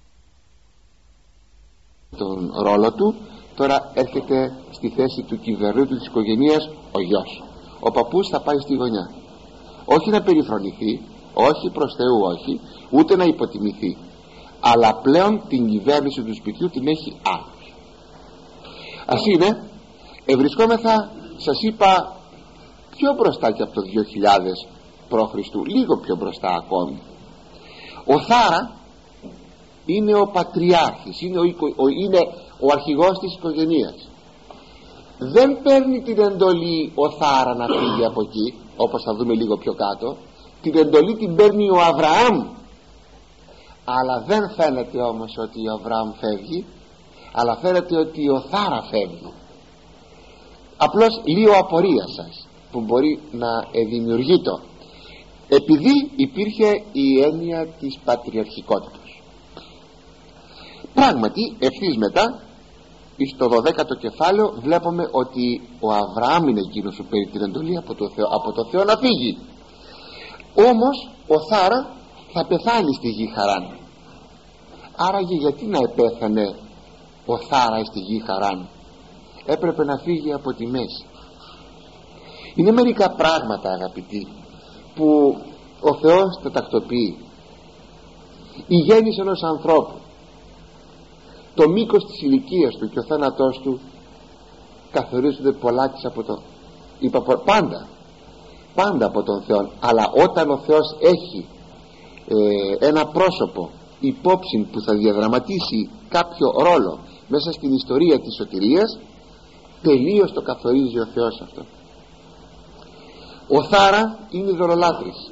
τον ρόλο του, τώρα έρχεται στη θέση του κυβερνήτου της οικογένειας ο γιος. Ο παππούς θα πάει στη γωνιά, όχι να περιφρονηθεί, όχι προς Θεού, όχι, ούτε να υποτιμηθεί, αλλά πλέον την κυβέρνηση του σπιτιού την έχει άλλος. Ας είναι, ευρισκόμεθα, σας είπα, πιο μπροστά και από το δύο χιλιάδες προ Χριστού, λίγο πιο μπροστά ακόμη. Ο Θάρα είναι ο πατριάρχης, είναι ο, ο, είναι ο αρχηγός της οικογένειας. Δεν παίρνει την εντολή ο Θάρα να φύγει από εκεί, όπως θα δούμε λίγο πιο κάτω. Την εντολή την παίρνει ο Αβραάμ. Αλλά δεν φαίνεται όμως ότι ο Αβραάμ φεύγει, αλλά φαίνεται ότι ο Θάρα φεύγει. Απλώς λίγο απορία σας που μπορεί να δημιουργείται, επειδή υπήρχε η έννοια της πατριαρχικότητας. Πράγματι ευθύς μετά στο δωδέκατο κεφάλαιο βλέπουμε ότι ο Αβραάμ είναι εκείνος που παίρνει την εντολή από το Θεό, από το Θεό να φύγει. Όμως ο Θάρα θα πεθάνει στη γη Χαράν. Άραγε γιατί να επέθανε ο Θάρα στη γη Χαράν? Έπρεπε να φύγει από τη μέση. Είναι μερικά πράγματα, αγαπητοί, που ο Θεός τα τακτοποιεί. Η γέννηση ενός ανθρώπου, το μήκος της ηλικίας του και ο θάνατός του καθορίζονται πολλάκις από το είπα, πάντα πάντα από τον Θεό. Αλλά όταν ο Θεός έχει ε, ένα πρόσωπο υπόψη που θα διαδραματίσει κάποιο ρόλο μέσα στην ιστορία της σωτηρίας, τελείως το καθορίζει ο Θεός αυτό. Ο Θάρα είναι ειδωλολάτρης.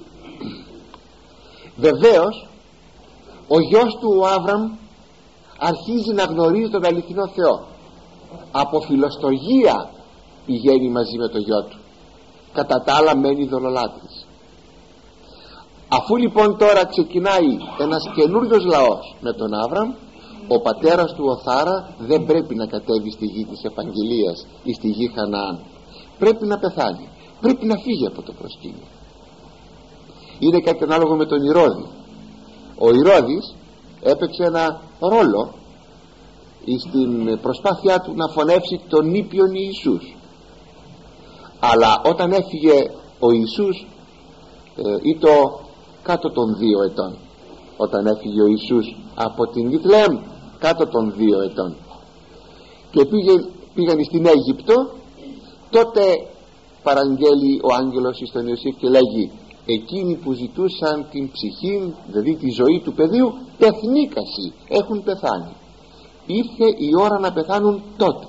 Βεβαίως ο γιος του ο Άβραμ αρχίζει να γνωρίζει τον αληθινό Θεό. Από φιλοστοργία πηγαίνει μαζί με το γιο του, κατά τα άλλα μένει ειδωλολάτρης. Αφού λοιπόν τώρα ξεκινάει ένας καινούριος λαός με τον Άβραμ, ο πατέρας του ο Θάρα δεν πρέπει να κατέβει στη γη της Ευαγγελίας ή στη γη Χαναάν. Πρέπει να πεθάνει, πρέπει να φύγει από το προσκήνιο. Είναι κάτι ανάλογο με τον Ηρώδη. Ο Ηρώδης έπαιξε ένα ρόλο στην προσπάθειά του να φωνεύσει τον ήπιον Ιησούς. Αλλά όταν έφυγε ο Ιησούς ε, ήταν κάτω των δύο ετών. Όταν έφυγε ο Ιησούς από την Βιθλεέμ, κάτω των δύο ετών, και πήγε, πήγαν στην Αίγυπτο, τότε παραγγέλει ο άγγελος στον Ιωσήφ και λέγει: εκείνοι που ζητούσαν την ψυχή, δηλαδή τη ζωή του παιδιού, πεθνίκασι, έχουν πεθάνει. Ήρθε η ώρα να πεθάνουν τότε.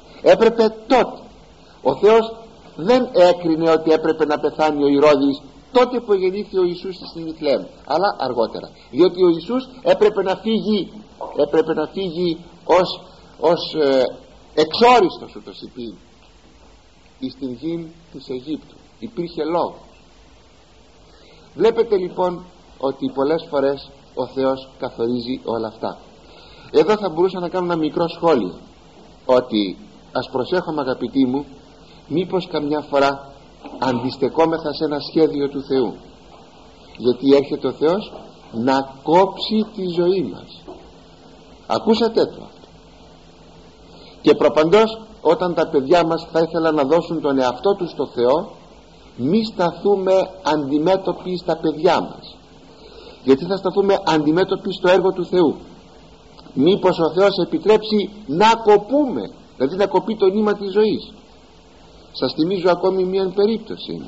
Έπρεπε τότε. Ο Θεός δεν έκρινε ότι έπρεπε να πεθάνει ο Ηρώδης τότε που γεννήθη ο Ιησούς στην Βηθλεέμ, αλλά αργότερα, διότι ο Ιησούς έπρεπε να φύγει έπρεπε να φύγει ως, ως ε, εξόριστος ούτως υπήν εις την γη της Αιγύπτου. Υπήρχε λόγος. Βλέπετε λοιπόν ότι πολλές φορές ο Θεός καθορίζει όλα αυτά. Εδώ θα μπορούσα να κάνω ένα μικρό σχόλιο, ότι ας προσέχουμε αγαπητοί μου, μήπως καμιά φορά αντιστεκόμεθα σε ένα σχέδιο του Θεού, γιατί έρχεται ο Θεός να κόψει τη ζωή μας. Ακούσατε το αυτό? Και προπαντός, όταν τα παιδιά μας θα ήθελαν να δώσουν τον εαυτό τους στο Θεό, μη σταθούμε αντιμέτωποι στα παιδιά μας, γιατί θα σταθούμε αντιμέτωποι στο έργο του Θεού. Μήπως ο Θεός επιτρέψει να κοπούμε, δηλαδή να κοπεί το νήμα της ζωής. Σας θυμίζω ακόμη μια περίπτωση,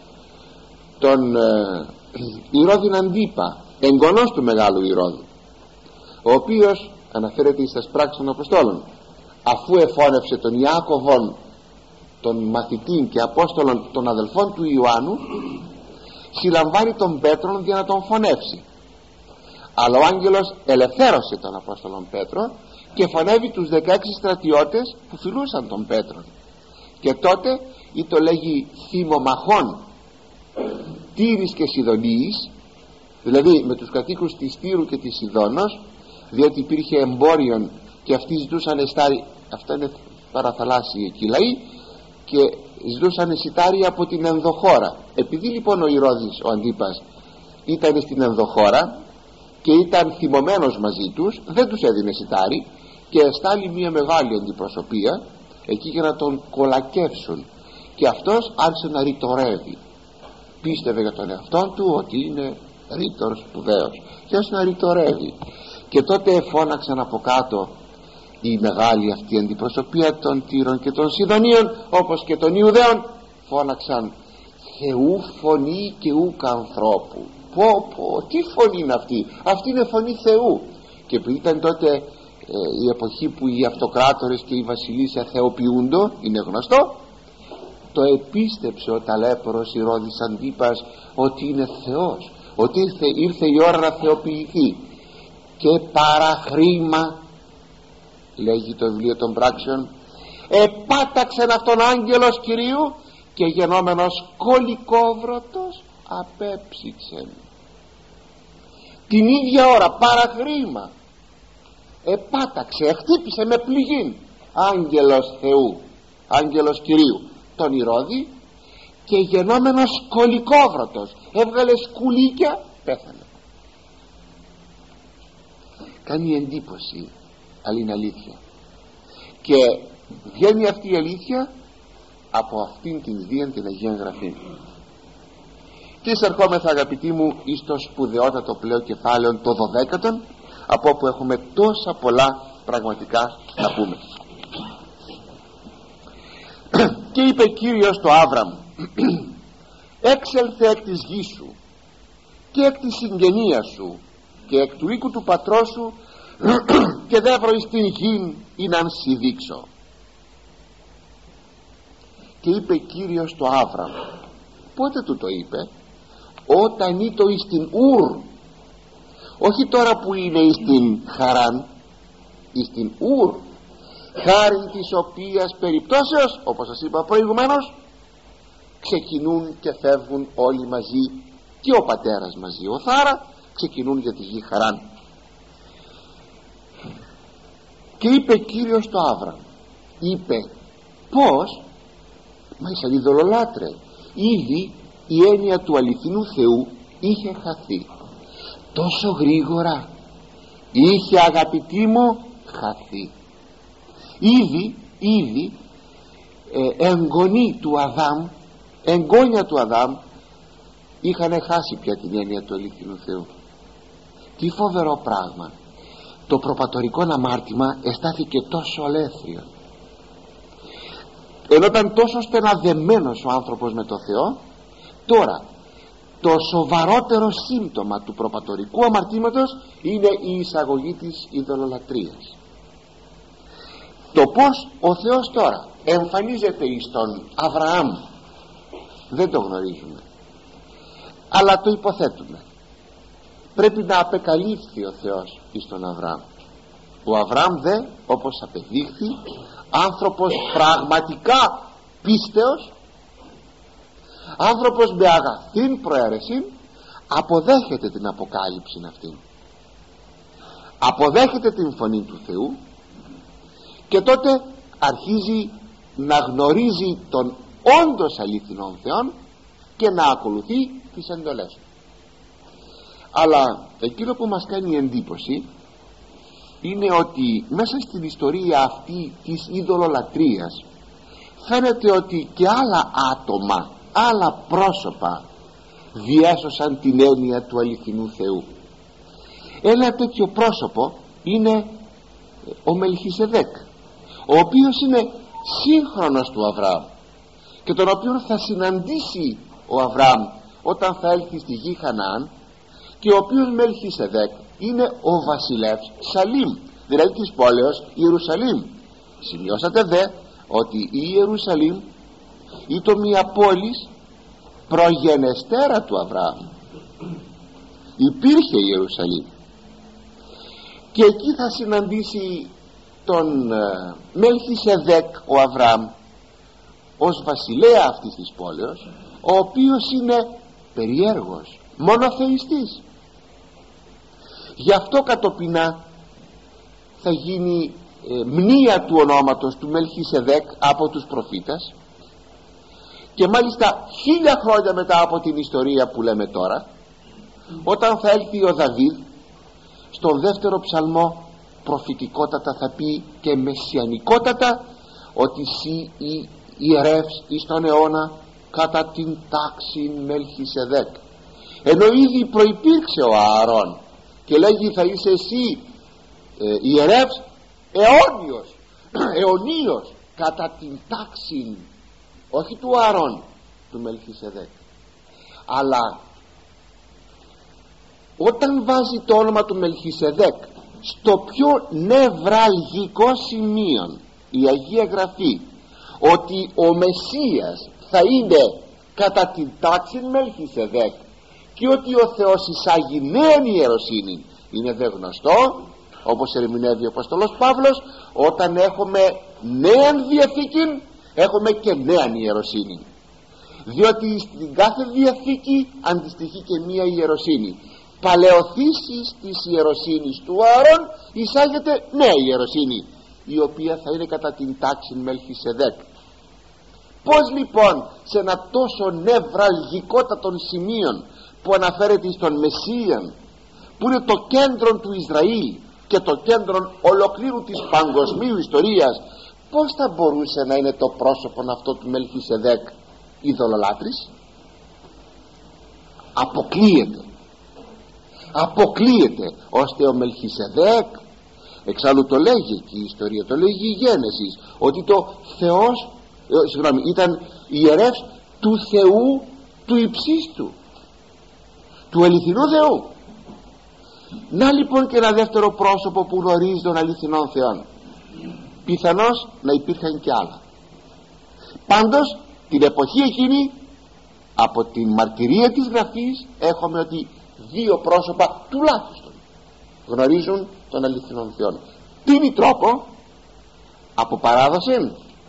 τον ε, Ηρώδην Αντίπα, εγγονός του μεγάλου Ηρώδου, ο οποίος αναφέρεται στις πράξεις των Αποστόλων, αφού εφώνευσε τον Ιάκωβον, τον μαθητή και απόστολον των αδελφών του Ιωάννου, συλλαμβάνει τον Πέτρον για να τον φωνεύσει. Αλλά ο άγγελος ελευθέρωσε τον Απόστολον Πέτρο και φωνεύει τους δεκαέξι στρατιώτες που φιλούσαν τον Πέτρον. Και τότε ή το λέγει θυμομαχών Τύρης και Σιδωνίης, δηλαδή με τους κατοίκους της Τύρου και της Σιδώνος, διότι υπήρχε εμπόριον και αυτοί ζητούσαν εστάρι, αυτά είναι παραθαλάσσιοι εκεί λαοί, και ζητούσαν εισιτάρια από την ενδοχώρα. Επειδή λοιπόν ο Ηρώδης ο Αντίπας ήταν στην ενδοχώρα και ήταν θυμωμένος μαζί τους, δεν τους έδινε εισιτάρι και εστάλει μια μεγάλη αντιπροσωπεία εκεί για να τον κολακεύσουν, και αυτός άρχισε να ρητορεύει. Πίστευε για τον εαυτό του ότι είναι ρήτορ σπουδαίος και άρχισε να ρητορεύει. Και τότε φώναξαν από κάτω η μεγάλη αυτή αντιπροσωπεία των Τύρων και των Σιδωνίων, όπως και των Ιουδαίων, φώναξαν Θεού φωνή και ούκ ανθρώπου. Πω πω, τι φωνή είναι αυτή? Αυτή είναι φωνή Θεού. Και επειδή ήταν τότε ε, η εποχή που οι αυτοκράτορες και οι βασιλείς αθεοποιούντο, είναι γνωστό, το επίστεψε ο ταλέπορος Ηρώδης Αντίπας ότι είναι Θεός, ότι ήρθε, ήρθε η ώρα να θεοποιηθεί, και παραχρήμα, λέγει το βιβλίο των πράξεων, επάταξεν αυτόν άγγελος Κυρίου και γενόμενος κολικόβρωτος απέψυξεν. Την ίδια ώρα παραχρήμα επάταξε, χτύπησε με πληγήν άγγελος Θεού, άγγελος Κυρίου, τον Ηρώδη, και γενόμενος κολικόβρωτος έβγαλε σκουλίκια, πέθανε. Κάνει εντύπωση, αλλά είναι αλήθεια, και βγαίνει αυτή η αλήθεια από αυτήν την βίαν την Αγία Γραφή. Και εισερχόμεθα αγαπητοί μου εις το σπουδαιότατο πλέον κεφάλαιο το δωδέκατον, από όπου έχουμε τόσα πολλά πραγματικά να πούμε. Και είπε Κύριος το Άβραμ έξελθε εκ της γης σου και εκ της συγγενείας σου και εκ του οίκου του πατρός σου και δεύρο εις την γην ή να σοι δείξω. Και είπε Κύριος το Άβραμ, πότε του το είπε? Όταν ήτο εις την Ουρ, όχι τώρα που είναι εις την Χαράν, εις την Ουρ, χάριν της οποίας περιπτώσεως, όπως σας είπα προηγουμένως, ξεκινούν και φεύγουν όλοι μαζί, και ο πατέρας μαζί, ο Θάρα, ξεκινούν για τη γη Χαράν. Και είπε Κύριος το Άβραμ, είπε πως? Μα είσαι ειδωλολάτρε, ήδη η έννοια του αληθινού Θεού είχε χαθεί. Τόσο γρήγορα είχε, αγαπητοί μου, χαθεί. Ήδη, ήδη ε, εγγονοί του Αδάμ, εγγόνια του Αδάμ είχαν χάσει πια την έννοια του αληθινού Θεού. Τι φοβερό πράγμα! Το προπατορικό αμάρτημα εστάθηκε τόσο ολέθριο, ενώ ήταν τόσο στεναδεμένος ο άνθρωπος με το Θεό. Τώρα το σοβαρότερο σύμπτωμα του προπατορικού αμαρτήματος είναι η εισαγωγή της ειδωλολατρίας. Το πως ο Θεός τώρα εμφανίζεται εις τον Αβραάμ δεν το γνωρίζουμε. αλλά το υποθέτουμε. Πρέπει να απεκαλύφθη ο Θεός εις τον Αβραάμ. Ο Αβραάμ δε, όπως απεδείχθη, άνθρωπος πραγματικά πίστεως, άνθρωπος με αγαθήν προαίρεση, αποδέχεται την αποκάλυψη αυτή, αποδέχεται την φωνή του Θεού, και τότε αρχίζει να γνωρίζει τον όντως αληθινόν Θεόν και να ακολουθεί τις εντολές του. Αλλά εκείνο που μας κάνει εντύπωση είναι ότι μέσα στην ιστορία αυτή της ειδωλολατρίας φαίνεται ότι και άλλα άτομα, άλλα πρόσωπα διέσωσαν την έννοια του αληθινού Θεού. Ένα τέτοιο πρόσωπο είναι ο Μελχισεδέκ, ο οποίος είναι σύγχρονος του Αβραάμ και τον οποίο θα συναντήσει ο Αβραάμ όταν θα έλθει στη γη Χαναάν, και ο οποίος Μελχισεδέκ είναι ο βασιλεύς Σαλήμ, δηλαδή της πόλεως Ιερουσαλήμ. Σημειώσατε δε ότι η Ιερουσαλήμ ήταν μια πόλη προγενεστέρα του Αβραάμ. Υπήρχε η Ιερουσαλήμ και εκεί θα συναντήσει τον ε, Μελχισεδέκ ο Αβραάμ ως βασιλέα αυτής της πόλεως, ο οποίος είναι περιέργος, μονοθεϊστής. Γι' αυτό κατοπινά θα γίνει ε, μνήα του ονόματος του Μελχισεδέκ από τους προφήτας, και μάλιστα χίλια χρόνια μετά από την ιστορία που λέμε τώρα, όταν θα έλθει ο Δαβίδ στον δεύτερο ψαλμό, προφητικότατα θα πει και μεσιανικότατα ότι «Συ η ιερεύς εις τον αιώνα κατά την τάξη Μελχισεδέκ», ενώ ήδη προϋπήρξε ο Ααρών και λέγει θα είσαι εσύ ε, ιερεύς αιώνιος, αιωνίος κατά την τάξη, όχι του Ααρών, του Μελχισεδέκ. Αλλά όταν βάζει το όνομα του Μελχισεδέκ στο πιο νευραλγικό σημείο η Αγία Γραφή, ότι ο Μεσσίας θα είναι κατά την τάξη Μελχισεδέκ και ότι ο Θεός εισάγει νέαν ιεροσύνη, είναι δε γνωστό, όπως ερμηνεύει ο Απόστολος Παύλος, όταν έχουμε νέαν Διαθήκη έχουμε και νέαν ιεροσύνη, διότι στην κάθε Διαθήκη αντιστοιχεί και μία ιεροσύνη. Παλαιοθήσεις της ιεροσύνης του Ααρών εισάγεται νέα ιεροσύνη, η οποία θα είναι κατά την τάξη Μελχισεδέκ. Πως λοιπόν σε ένα τόσο νευραλγικότατον σημείο που αναφέρεται στον Μεσσίαν, που είναι το κέντρο του Ισραήλ και το κέντρο ολοκλήρου της παγκοσμίου ιστορίας, πως θα μπορούσε να είναι το πρόσωπο αυτό του Μελχισεδέκ ειδωλολάτρης? Αποκλείεται, αποκλείεται, ώστε ο Μελχισεδέκ, εξάλλου το λέγει και η ιστορία, το λέγει η Γένεσης, ότι το Θεός ε, συγγνώμη, ήταν ιερεύς του Θεού του υψίστου, του αληθινού Θεού. Να λοιπόν και ένα δεύτερο πρόσωπο που γνωρίζει τον αληθινό Θεό. Πιθανώς να υπήρχαν και άλλα. Πάντως την εποχή εκείνη, από την μαρτυρία της Γραφής, έχουμε ότι δύο πρόσωπα τουλάχιστον γνωρίζουν τον αληθινό Θεό. Τι είναι τρόπο? Από παράδοση?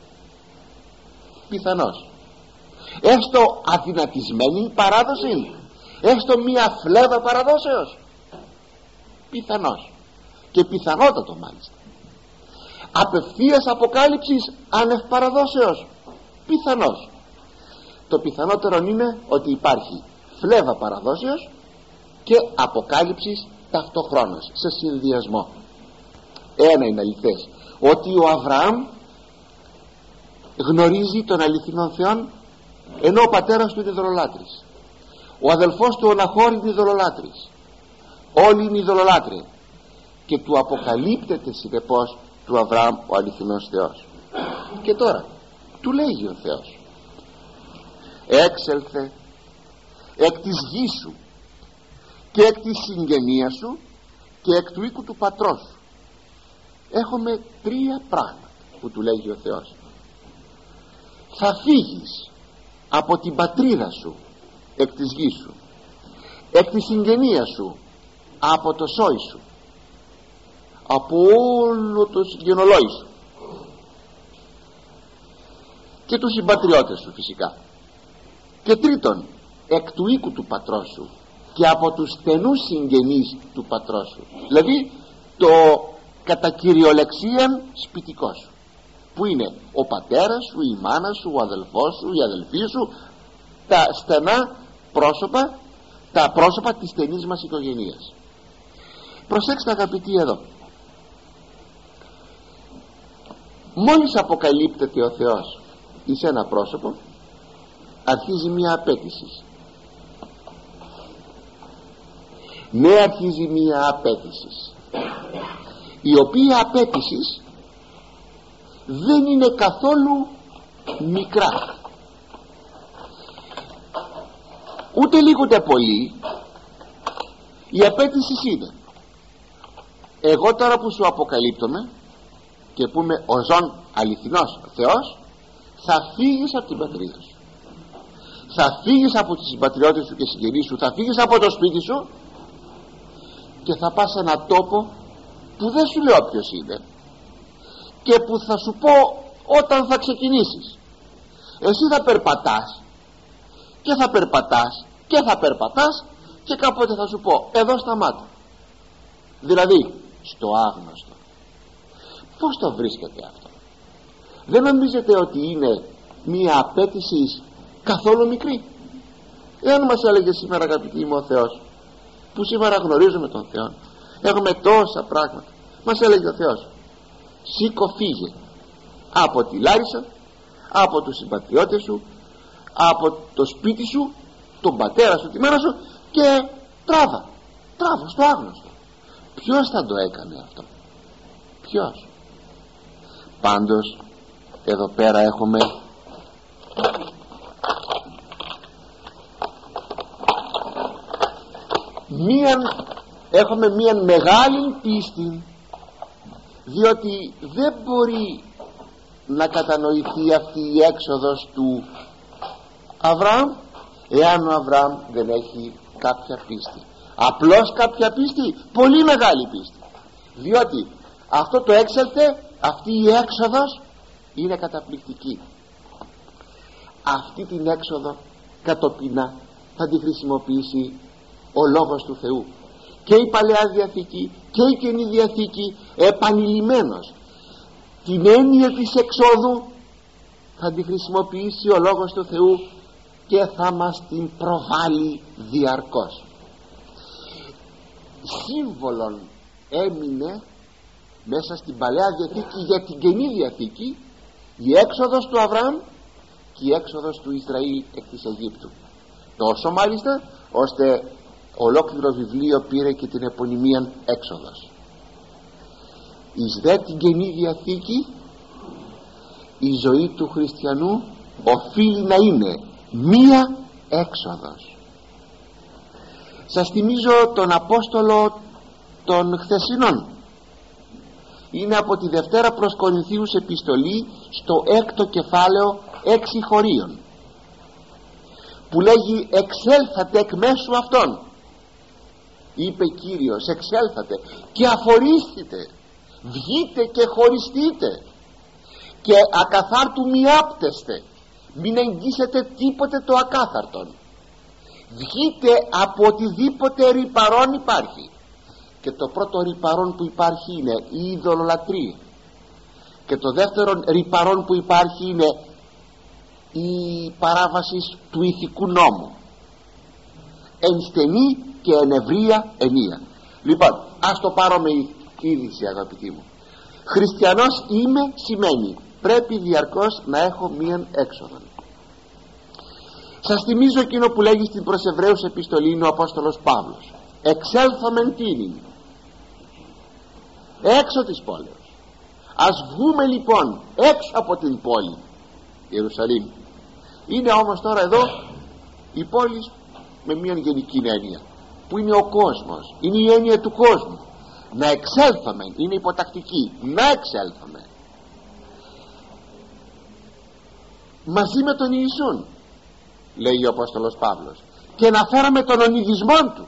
Πιθανώς. Έστω αδυνατισμένη παράδοση, έστω μία φλέβα παραδόσεως, πιθανώς, και πιθανότατο μάλιστα. Απευθείας αποκάλυψης άνευ παραδόσεως, πιθανώς. Το πιθανότερο είναι ότι υπάρχει φλέβα παραδόσεως και αποκάλυψης ταυτοχρόνως, σε συνδυασμό. Ένα είναι αληθές, ότι ο Αβραάμ γνωρίζει τον αληθινό Θεό, ενώ ο πατέρας του είναι ειδωλολάτρης, ο αδελφός του ο Ναχώρ είναι ειδωλολάτρης, όλοι είναι ειδωλολάτροι, και του αποκαλύπτεται συνεπώς του Αβραάμ ο αληθινός Θεός. Και τώρα του λέγει ο Θεός, έξελθε εκ της γης σου και εκ της συγγενείας σου και εκ του οίκου του πατρός σου. Έχουμε τρία πράγματα που του λέγει ο Θεός. Θα φύγεις από την πατρίδα σου εκ της γης σου, εκ της συγγενείας σου, από το σόι σου, από όλο το συγγενολόι σου και τους συμπατριώτες σου φυσικά. Και τρίτον, εκ του οίκου του πατρός σου και από τους στενούς συγγενείς του πατρός σου, δηλαδή το κατά κυριολεξίαν σπιτικό σου, που είναι ο πατέρας σου, η μάνα σου, ο αδελφός σου, η αδελφή σου, τα στενά πρόσωπα, τα πρόσωπα της στενής μας οικογένειας. Προσέξτε αγαπητοί εδώ, μόλις αποκαλύπτεται ο Θεός εις ένα πρόσωπο, αρχίζει μια απέτηση. Ναι, αρχίζει μια απέτηση, η οποία απέτηση δεν είναι καθόλου μικρά, ούτε λίγο ούτε πολύ. Η απέτηση είναι, εγώ τώρα που σου αποκαλύπτομαι και που είμαι ο ζών αληθινός Θεός, θα φύγεις από την πατρίδα σου, θα φύγεις από τις συμπατριώτες σου και συγγενείς σου, θα φύγεις από το σπίτι σου και θα πας σε έναν τόπο που δεν σου λέω ποιος είναι και που θα σου πω όταν θα ξεκινήσεις. Εσύ θα περπατάς και θα περπατάς και θα περπατάς και κάποτε θα σου πω εδώ σταμάτα, δηλαδή στο άγνωστο. Πώς το βρίσκεται αυτό? Δεν νομίζετε ότι είναι μία απέτηση καθόλου μικρή? Εάν μας έλεγε σήμερα, αγαπητοί μου, ο Θεός, που σήμερα γνωρίζουμε τον Θεό, έχουμε τόσα πράγματα, μας έλεγε ο Θεός, σήκω, φύγε από τη Λάρισα, από τους συμπατριώτες σου, από το σπίτι σου, τον πατέρα σου, τη μάνα σου, και τράβα, τράβα στο άγνωστο. Ποιος θα το έκανε αυτό? Ποιος? Πάντως εδώ πέρα έχουμε μίαν, έχουμε μίαν μεγάλη πίστη, διότι δεν μπορεί να κατανοηθεί αυτή η έξοδος του Αβραάμ εάν ο Αβραάμ δεν έχει κάποια πίστη. Απλώς κάποια πίστη, πολύ μεγάλη πίστη, διότι αυτό το έξελθε, αυτή η έξοδος είναι καταπληκτική. Αυτή την έξοδο κατοπινά θα τη χρησιμοποιήσει ο Λόγος του Θεού, και η Παλαιά Διαθήκη και η Καινή Διαθήκη επανειλημμένος. Την έννοια της εξόδου θα τη χρησιμοποιήσει ο Λόγος του Θεού και θα μας την προβάλλει διαρκώς. Σύμβολον έμεινε μέσα στην Παλαιά Διαθήκη για την Καινή Διαθήκη η έξοδος του Αβραάμ και η έξοδος του Ισραήλ εκ της Αιγύπτου, τόσο μάλιστα ώστε ολόκληρο βιβλίο πήρε και την επωνυμία Έξοδος. Εις δε την Καινή Διαθήκη η ζωή του χριστιανού οφείλει να είναι μία έξοδος. Σας θυμίζω τον Απόστολο των χθεσινών, είναι από τη Δευτέρα προς Κορινθίους επιστολή στο έκτο κεφάλαιο έξι χωρίων, που λέγει εξέλθατε εκ μέσου αυτών, είπε Κύριος, εξέλθατε και αφορίστητε, βγείτε και χωριστείτε και ακαθάρτου μη άπτεστε, μην εγγύσετε τίποτε το ακάθαρτον, βγείτε από οτιδήποτε ρυπαρών υπάρχει. Και το πρώτο ρυπαρών που υπάρχει είναι η ειδωλολατρία, και το δεύτερο ρυπαρών που υπάρχει είναι η παράβαση του ηθικού νόμου, εν στενή και εν ευρεία ενία. Λοιπόν, ας το πάρω με είδηση, αγαπητοί μου. Χριστιανός είμαι σημαίνει πρέπει διαρκώς να έχω μίαν έξοδο. Σας θυμίζω εκείνο που λέγει στην προς Εβραίους επιστολή ο Απόστολος Παύλος, εξέλθομεν τίνην, έξω της πόλεως. Ας βγούμε λοιπόν έξω από την πόλη Ιερουσαλήμ. Είναι όμως τώρα εδώ η πόλη με μια γενική έννοια που είναι ο κόσμος, είναι η έννοια του κόσμου. Να εξέλθομεν είναι υποτακτική, να εξέλθομεν μαζί με τον Ιησούν, λέει ο Απόστολος Παύλος, και να φέρομαι τον ονειδισμό του,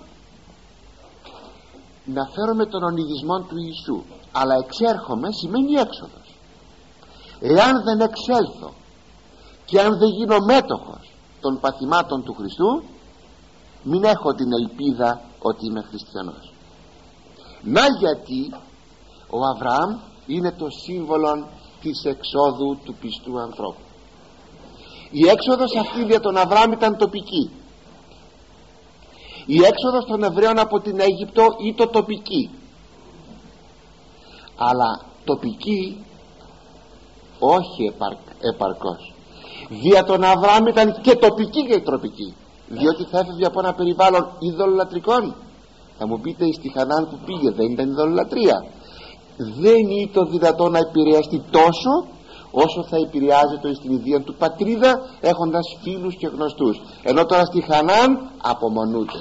να φέρομαι τον ονειδισμό του Ιησού. Αλλά εξέρχομαι σημαίνει έξοδος. Εάν δεν εξέλθω και αν δεν γίνω μέτοχος των παθημάτων του Χριστού, μην έχω την ελπίδα ότι είμαι χριστιανός. Να γιατί ο Αβραάμ είναι το σύμβολο της εξόδου του πιστού ανθρώπου. Η έξοδος αυτή για τον Αβραάμ ήταν τοπική. Η έξοδος των Εβραίων από την Αίγυπτο ήταν τοπική, αλλά τοπική όχι επαρ, επαρκώς. Δια τον Αβραάμ ήταν και τοπική και τροπική, διότι θα έφευγε από ένα περιβάλλον ειδωλολατρικών. Θα μου πείτε, στη Χανάν που πήγε δεν ήταν ειδωλολατρία? Δεν ήταν δυνατόν να επηρεαστεί τόσο όσο θα επηρεάζεται στην ιδία του πατρίδα, έχοντας φίλους και γνωστούς, ενώ τώρα στη Χανάν απομονούνται.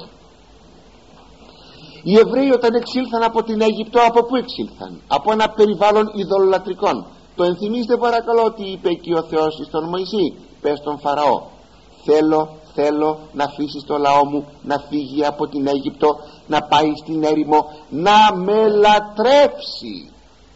Οι Εβραίοι όταν εξήλθαν από την Αίγυπτο, από πού εξήλθαν? Από ένα περιβάλλον ειδωλολατρικών. Το ενθυμίστε παρακαλώ ότι είπε εκεί ο Θεός στον Μωυσή? Πες στον Φαραώ, θέλω, θέλω να αφήσεις το λαό μου να φύγει από την Αίγυπτο, να πάει στην έρημο, να με λατρέψει.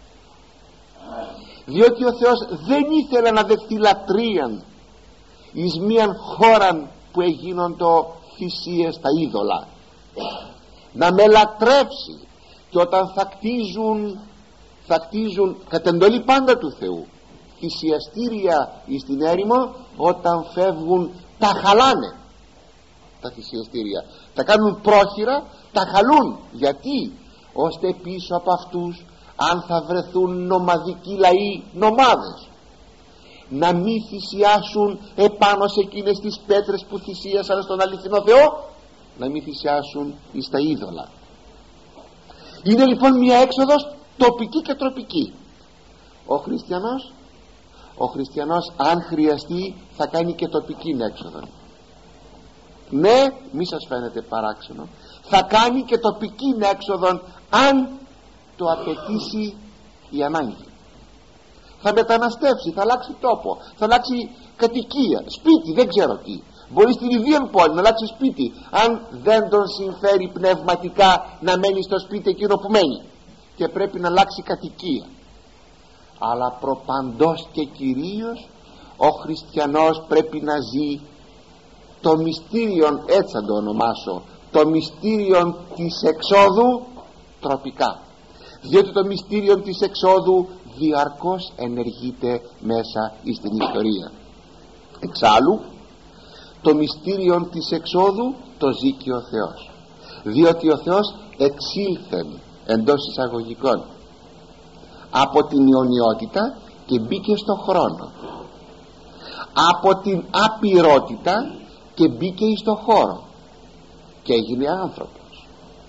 Διότι ο Θεός δεν ήθελε να δεχθεί λατρείαν εις μίαν χώραν που έγινοντο θυσίες στα είδωλα. Να με λατρέψει. Και όταν θα κτίζουν, θα κτίζουν κατ' εντολή πάντα του Θεού θυσιαστήρια εις την έρημο, όταν φεύγουν τα χαλάνε τα θυσιαστήρια, τα κάνουν πρόχειρα, τα χαλούν. Γιατί? Ώστε πίσω από αυτούς, αν θα βρεθούν νομαδικοί λαοί, νομάδες, να μην θυσιάσουν επάνω σε εκείνες τις πέτρες που θυσίασαν στον αληθινό Θεό, να μην θυσιάσουν εις τα είδωλα. Είναι λοιπόν μια έξοδος τοπική και τροπική. Ο χριστιανός ο χριστιανός αν χρειαστεί θα κάνει και τοπική έξοδο. Ναι, μη σας φαίνεται παράξενο, θα κάνει και τοπική έξοδο αν το απαιτήσει η ανάγκη. Θα μεταναστεύσει, θα αλλάξει τόπο, θα αλλάξει κατοικία, σπίτι, δεν ξέρω τι. Μπορεί στην ίδια πόλη να αλλάξει σπίτι, αν δεν τον συμφέρει πνευματικά να μένει στο σπίτι εκείνο που μένει, και πρέπει να αλλάξει κατοικία. Αλλά προπαντός και κυρίως ο χριστιανός πρέπει να ζει το μυστήριον, έτσι θα το ονομάσω, το μυστήριον της εξόδου τροπικά, διότι το μυστήριον της εξόδου διαρκώς ενεργείται μέσα στην ιστορία. Εξάλλου το μυστήριον της εξόδου το ζει και ο Θεός, διότι ο Θεός εξήλθεν εντός εισαγωγικών από την αιωνιότητα και μπήκε στο χρόνο, από την απειρότητα και μπήκε στο χώρο και έγινε άνθρωπος.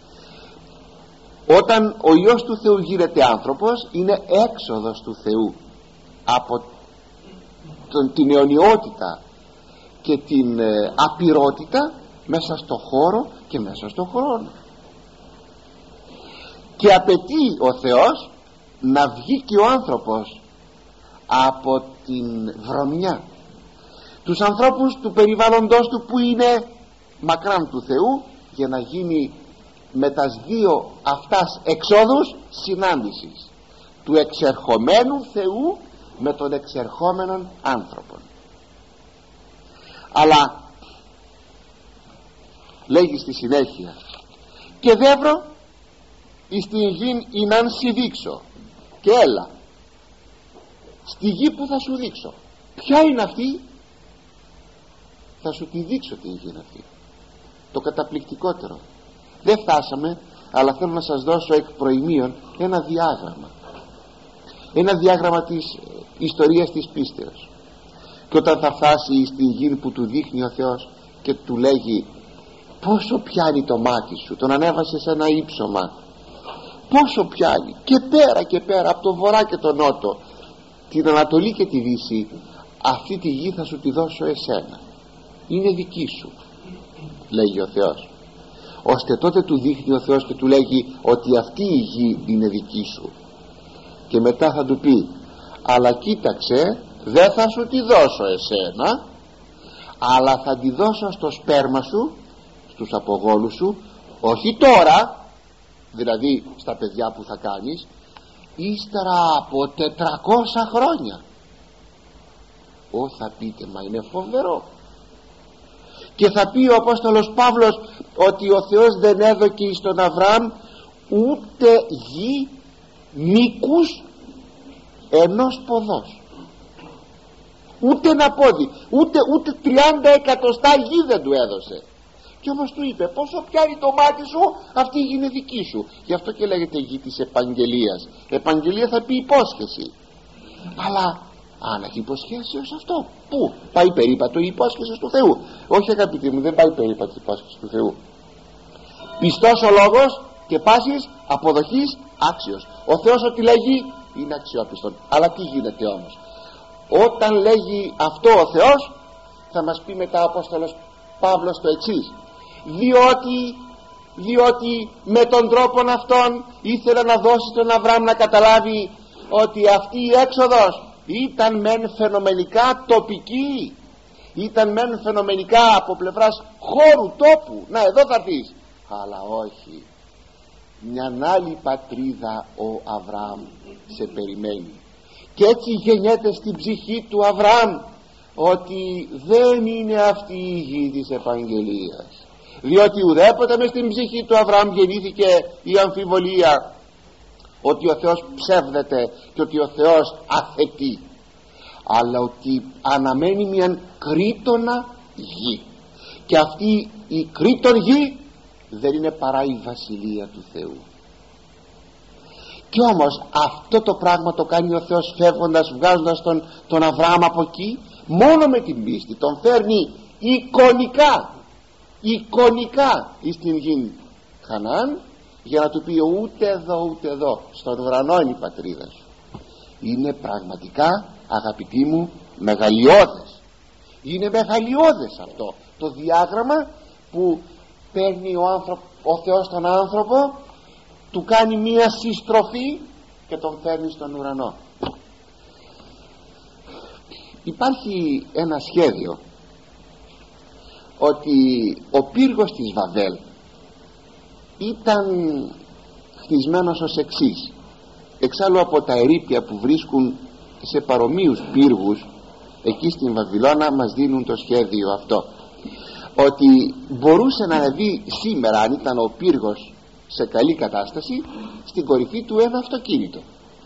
Όταν ο Υιός του Θεού γίνεται άνθρωπος, είναι έξοδος του Θεού από τον, την αιωνιότητα και την ε, απειρότητα μέσα στο χώρο και μέσα στο χρόνο. Και απαιτεί ο Θεός να βγει και ο άνθρωπος από την βρωμιά, τους ανθρώπους του περιβάλλοντος του που είναι μακράν του Θεού, για να γίνει με τας δύο αυτάς εξόδους συνάντησης του εξερχομένου Θεού με τον εξερχόμενον άνθρωπον. Αλλά λέγει στη συνέχεια, και δεύρο εις την γην εινάν σι δείξω, και έλα στη γη που θα σου δείξω. Ποια είναι αυτή? Θα σου τη δείξω τη γη είναι αυτή. Το καταπληκτικότερο. Δεν φτάσαμε, αλλά θέλω να σας δώσω εκ προημίων ένα διάγραμμα, ένα διάγραμμα της ιστορίας της πίστεως. Και όταν θα φτάσει στην γη που του δείχνει ο Θεός και του λέγει πόσο πιάνει το μάτι σου, τον ανέβασε σε ένα ύψωμα, πόσο πιάνει, και πέρα και πέρα, από το βορρά και το νότο, την Ανατολή και τη Δύση, αυτή τη γη θα σου τη δώσω εσένα, είναι δική σου, λέγει ο Θεός. Ώστε τότε του δείχνει ο Θεός και του λέγει ότι αυτή η γη είναι δική σου. Και μετά θα του πει, αλλά κοίταξε, δεν θα σου τη δώσω εσένα, αλλά θα τη δώσω στο σπέρμα σου στους απογόνους σου, όχι τώρα, δηλαδή στα παιδιά που θα κάνεις, ύστερα από τετρακόσια χρόνια. Ω, θα πείτε, μα είναι φοβερό. Και θα πει ο Απόστολος Παύλος ότι ο Θεός δεν έδωκε στον Αβραάμ ούτε γη μήκους ενός ποδός, ούτε ένα πόδι, ούτε, ούτε τριάντα εκατοστά γη δεν του έδωσε. Και όμως του είπε, πόσο πιάνει το μάτι σου, αυτή η γη είναι δική σου. Γι' αυτό και λέγεται γη της επαγγελίας. Επαγγελία θα πει υπόσχεση. Αλλά αν έχει υποσχέσει ως αυτό, πού πάει περίπατο η υπόσχεση του Θεού? Όχι, αγαπητοί μου, δεν πάει περίπατο η υπόσχεση του Θεού. Πιστός ο λόγος και πάσης αποδοχής άξιος. Ο Θεός ό,τι λέγει είναι αξιόπιστον. Αλλά τι γίνεται όμως? Όταν λέγει αυτό ο Θεός, θα μας πει μετά ο Απόστολος Παύλος το εξής: διότι, διότι με τον τρόπον αυτόν ήθελε να δώσει τον Αβραάμ να καταλάβει ότι αυτή η έξοδος ήταν μεν φαινομενικά τοπική, ήταν μεν φαινομενικά από πλευράς χώρου, τόπου, να εδώ θα πεις, αλλά όχι, μια άλλη πατρίδα ο Αβραάμ σε περιμένει. Και έτσι γεννιέται στην ψυχή του Αβραάμ ότι δεν είναι αυτή η γη της επαγγελίας, διότι ουδέποτε μες στην ψυχή του Αβραάμ γεννήθηκε η αμφιβολία ότι ο Θεός ψεύδεται και ότι ο Θεός αθετεί, αλλά ότι αναμένει μια κρήτονα γη, και αυτή η κρήτον γη δεν είναι παρά η βασιλεία του Θεού. Και όμως αυτό το πράγμα το κάνει ο Θεός φεύγοντας, βγάζοντας τον, τον Αβραάμ από εκεί, μόνο με την πίστη. Τον φέρνει εικονικά, εικονικά εις την γη Χαναάν, για να του πει ούτε εδώ ούτε εδώ, στον ουρανό είναι η πατρίδα σου. Είναι πραγματικά, αγαπητοί μου, μεγαλειώδες. Είναι μεγαλειώδες αυτό το διάγραμμα που παίρνει ο, άνθρωπο, ο Θεός τον άνθρωπο, του κάνει μία συστροφή και τον φέρνει στον ουρανό. Υπάρχει ένα σχέδιο ότι ο πύργος της Βαβέλ ήταν χτισμένος ως εξής. Εξάλλου από τα ερείπια που βρίσκουν σε παρομοίους πύργους εκεί στην Βαβυλώνα μας δίνουν το σχέδιο αυτό, ότι μπορούσε να ανεβεί σήμερα, αν ήταν ο πύργος σε καλή κατάσταση, στην κορυφή του ένα αυτοκίνητο,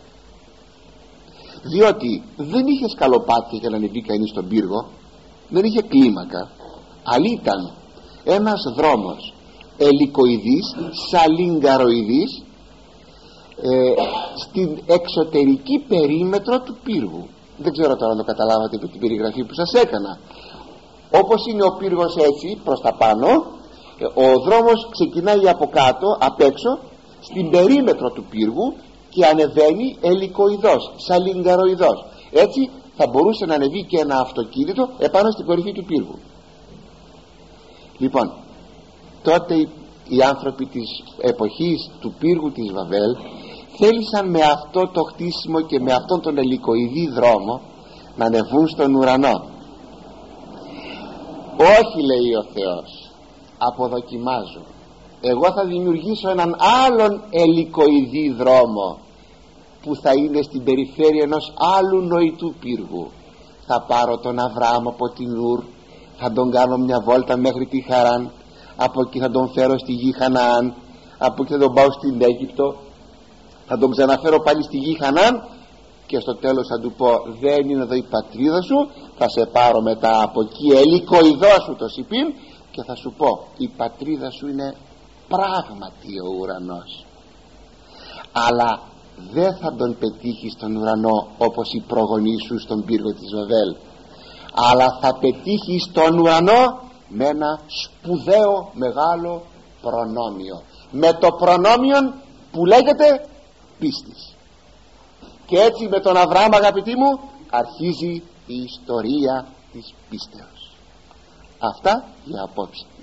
διότι δεν είχε σκαλοπάτια για να ανεβεί κανείς στον πύργο, δεν είχε κλίμακα, αλλά ήταν ένας δρόμος ελικοειδής, σαλιγκαροειδής, ε, στην εξωτερική περίμετρο του πύργου. Δεν ξέρω τώρα αν το καταλάβατε από την περιγραφή που σας έκανα. Όπως είναι ο πύργος έτσι προς τα πάνω, ο δρόμος ξεκινάει από κάτω, απ' έξω, στην περίμετρο του πύργου και ανεβαίνει ελικοειδός, σαλιγκαροειδός. Έτσι θα μπορούσε να ανεβεί και ένα αυτοκίνητο επάνω στην κορυφή του πύργου. Λοιπόν, τότε οι άνθρωποι της εποχής του πύργου της Βαβέλ θέλησαν με αυτό το χτίσιμο και με αυτόν τον ελικοειδή δρόμο να ανεβούν στον ουρανό. Όχι, λέει ο Θεός, αποδοκιμάζω, εγώ θα δημιουργήσω έναν άλλον ελικοειδή δρόμο που θα είναι στην περιφέρεια ενός άλλου νοητού πύργου. Θα πάρω τον Αβραάμ από την Ουρ, θα τον κάνω μια βόλτα μέχρι τη Χαράν, από εκεί θα τον φέρω στη γη Χαναάν, από εκεί θα τον πάω στην Αίγυπτο, θα τον ξαναφέρω πάλι στη γη Χαναάν και στο τέλος θα του πω δεν είναι εδώ η πατρίδα σου, θα σε πάρω μετά από εκεί ελικοειδό σου το Σιπίν και θα σου πω η πατρίδα σου είναι πράγματι ο ουρανός, αλλά δεν θα τον πετύχει στον ουρανό όπως οι προγονείς σου στον πύργο της Βαβέλ, αλλά θα πετύχει στον ουρανό με ένα σπουδαίο μεγάλο προνόμιο, με το προνόμιο που λέγεται πίστης. Και έτσι με τον Αβραάμ, αγαπητοί μου, αρχίζει η ιστορία της πίστεως. Αυτά για απόψε.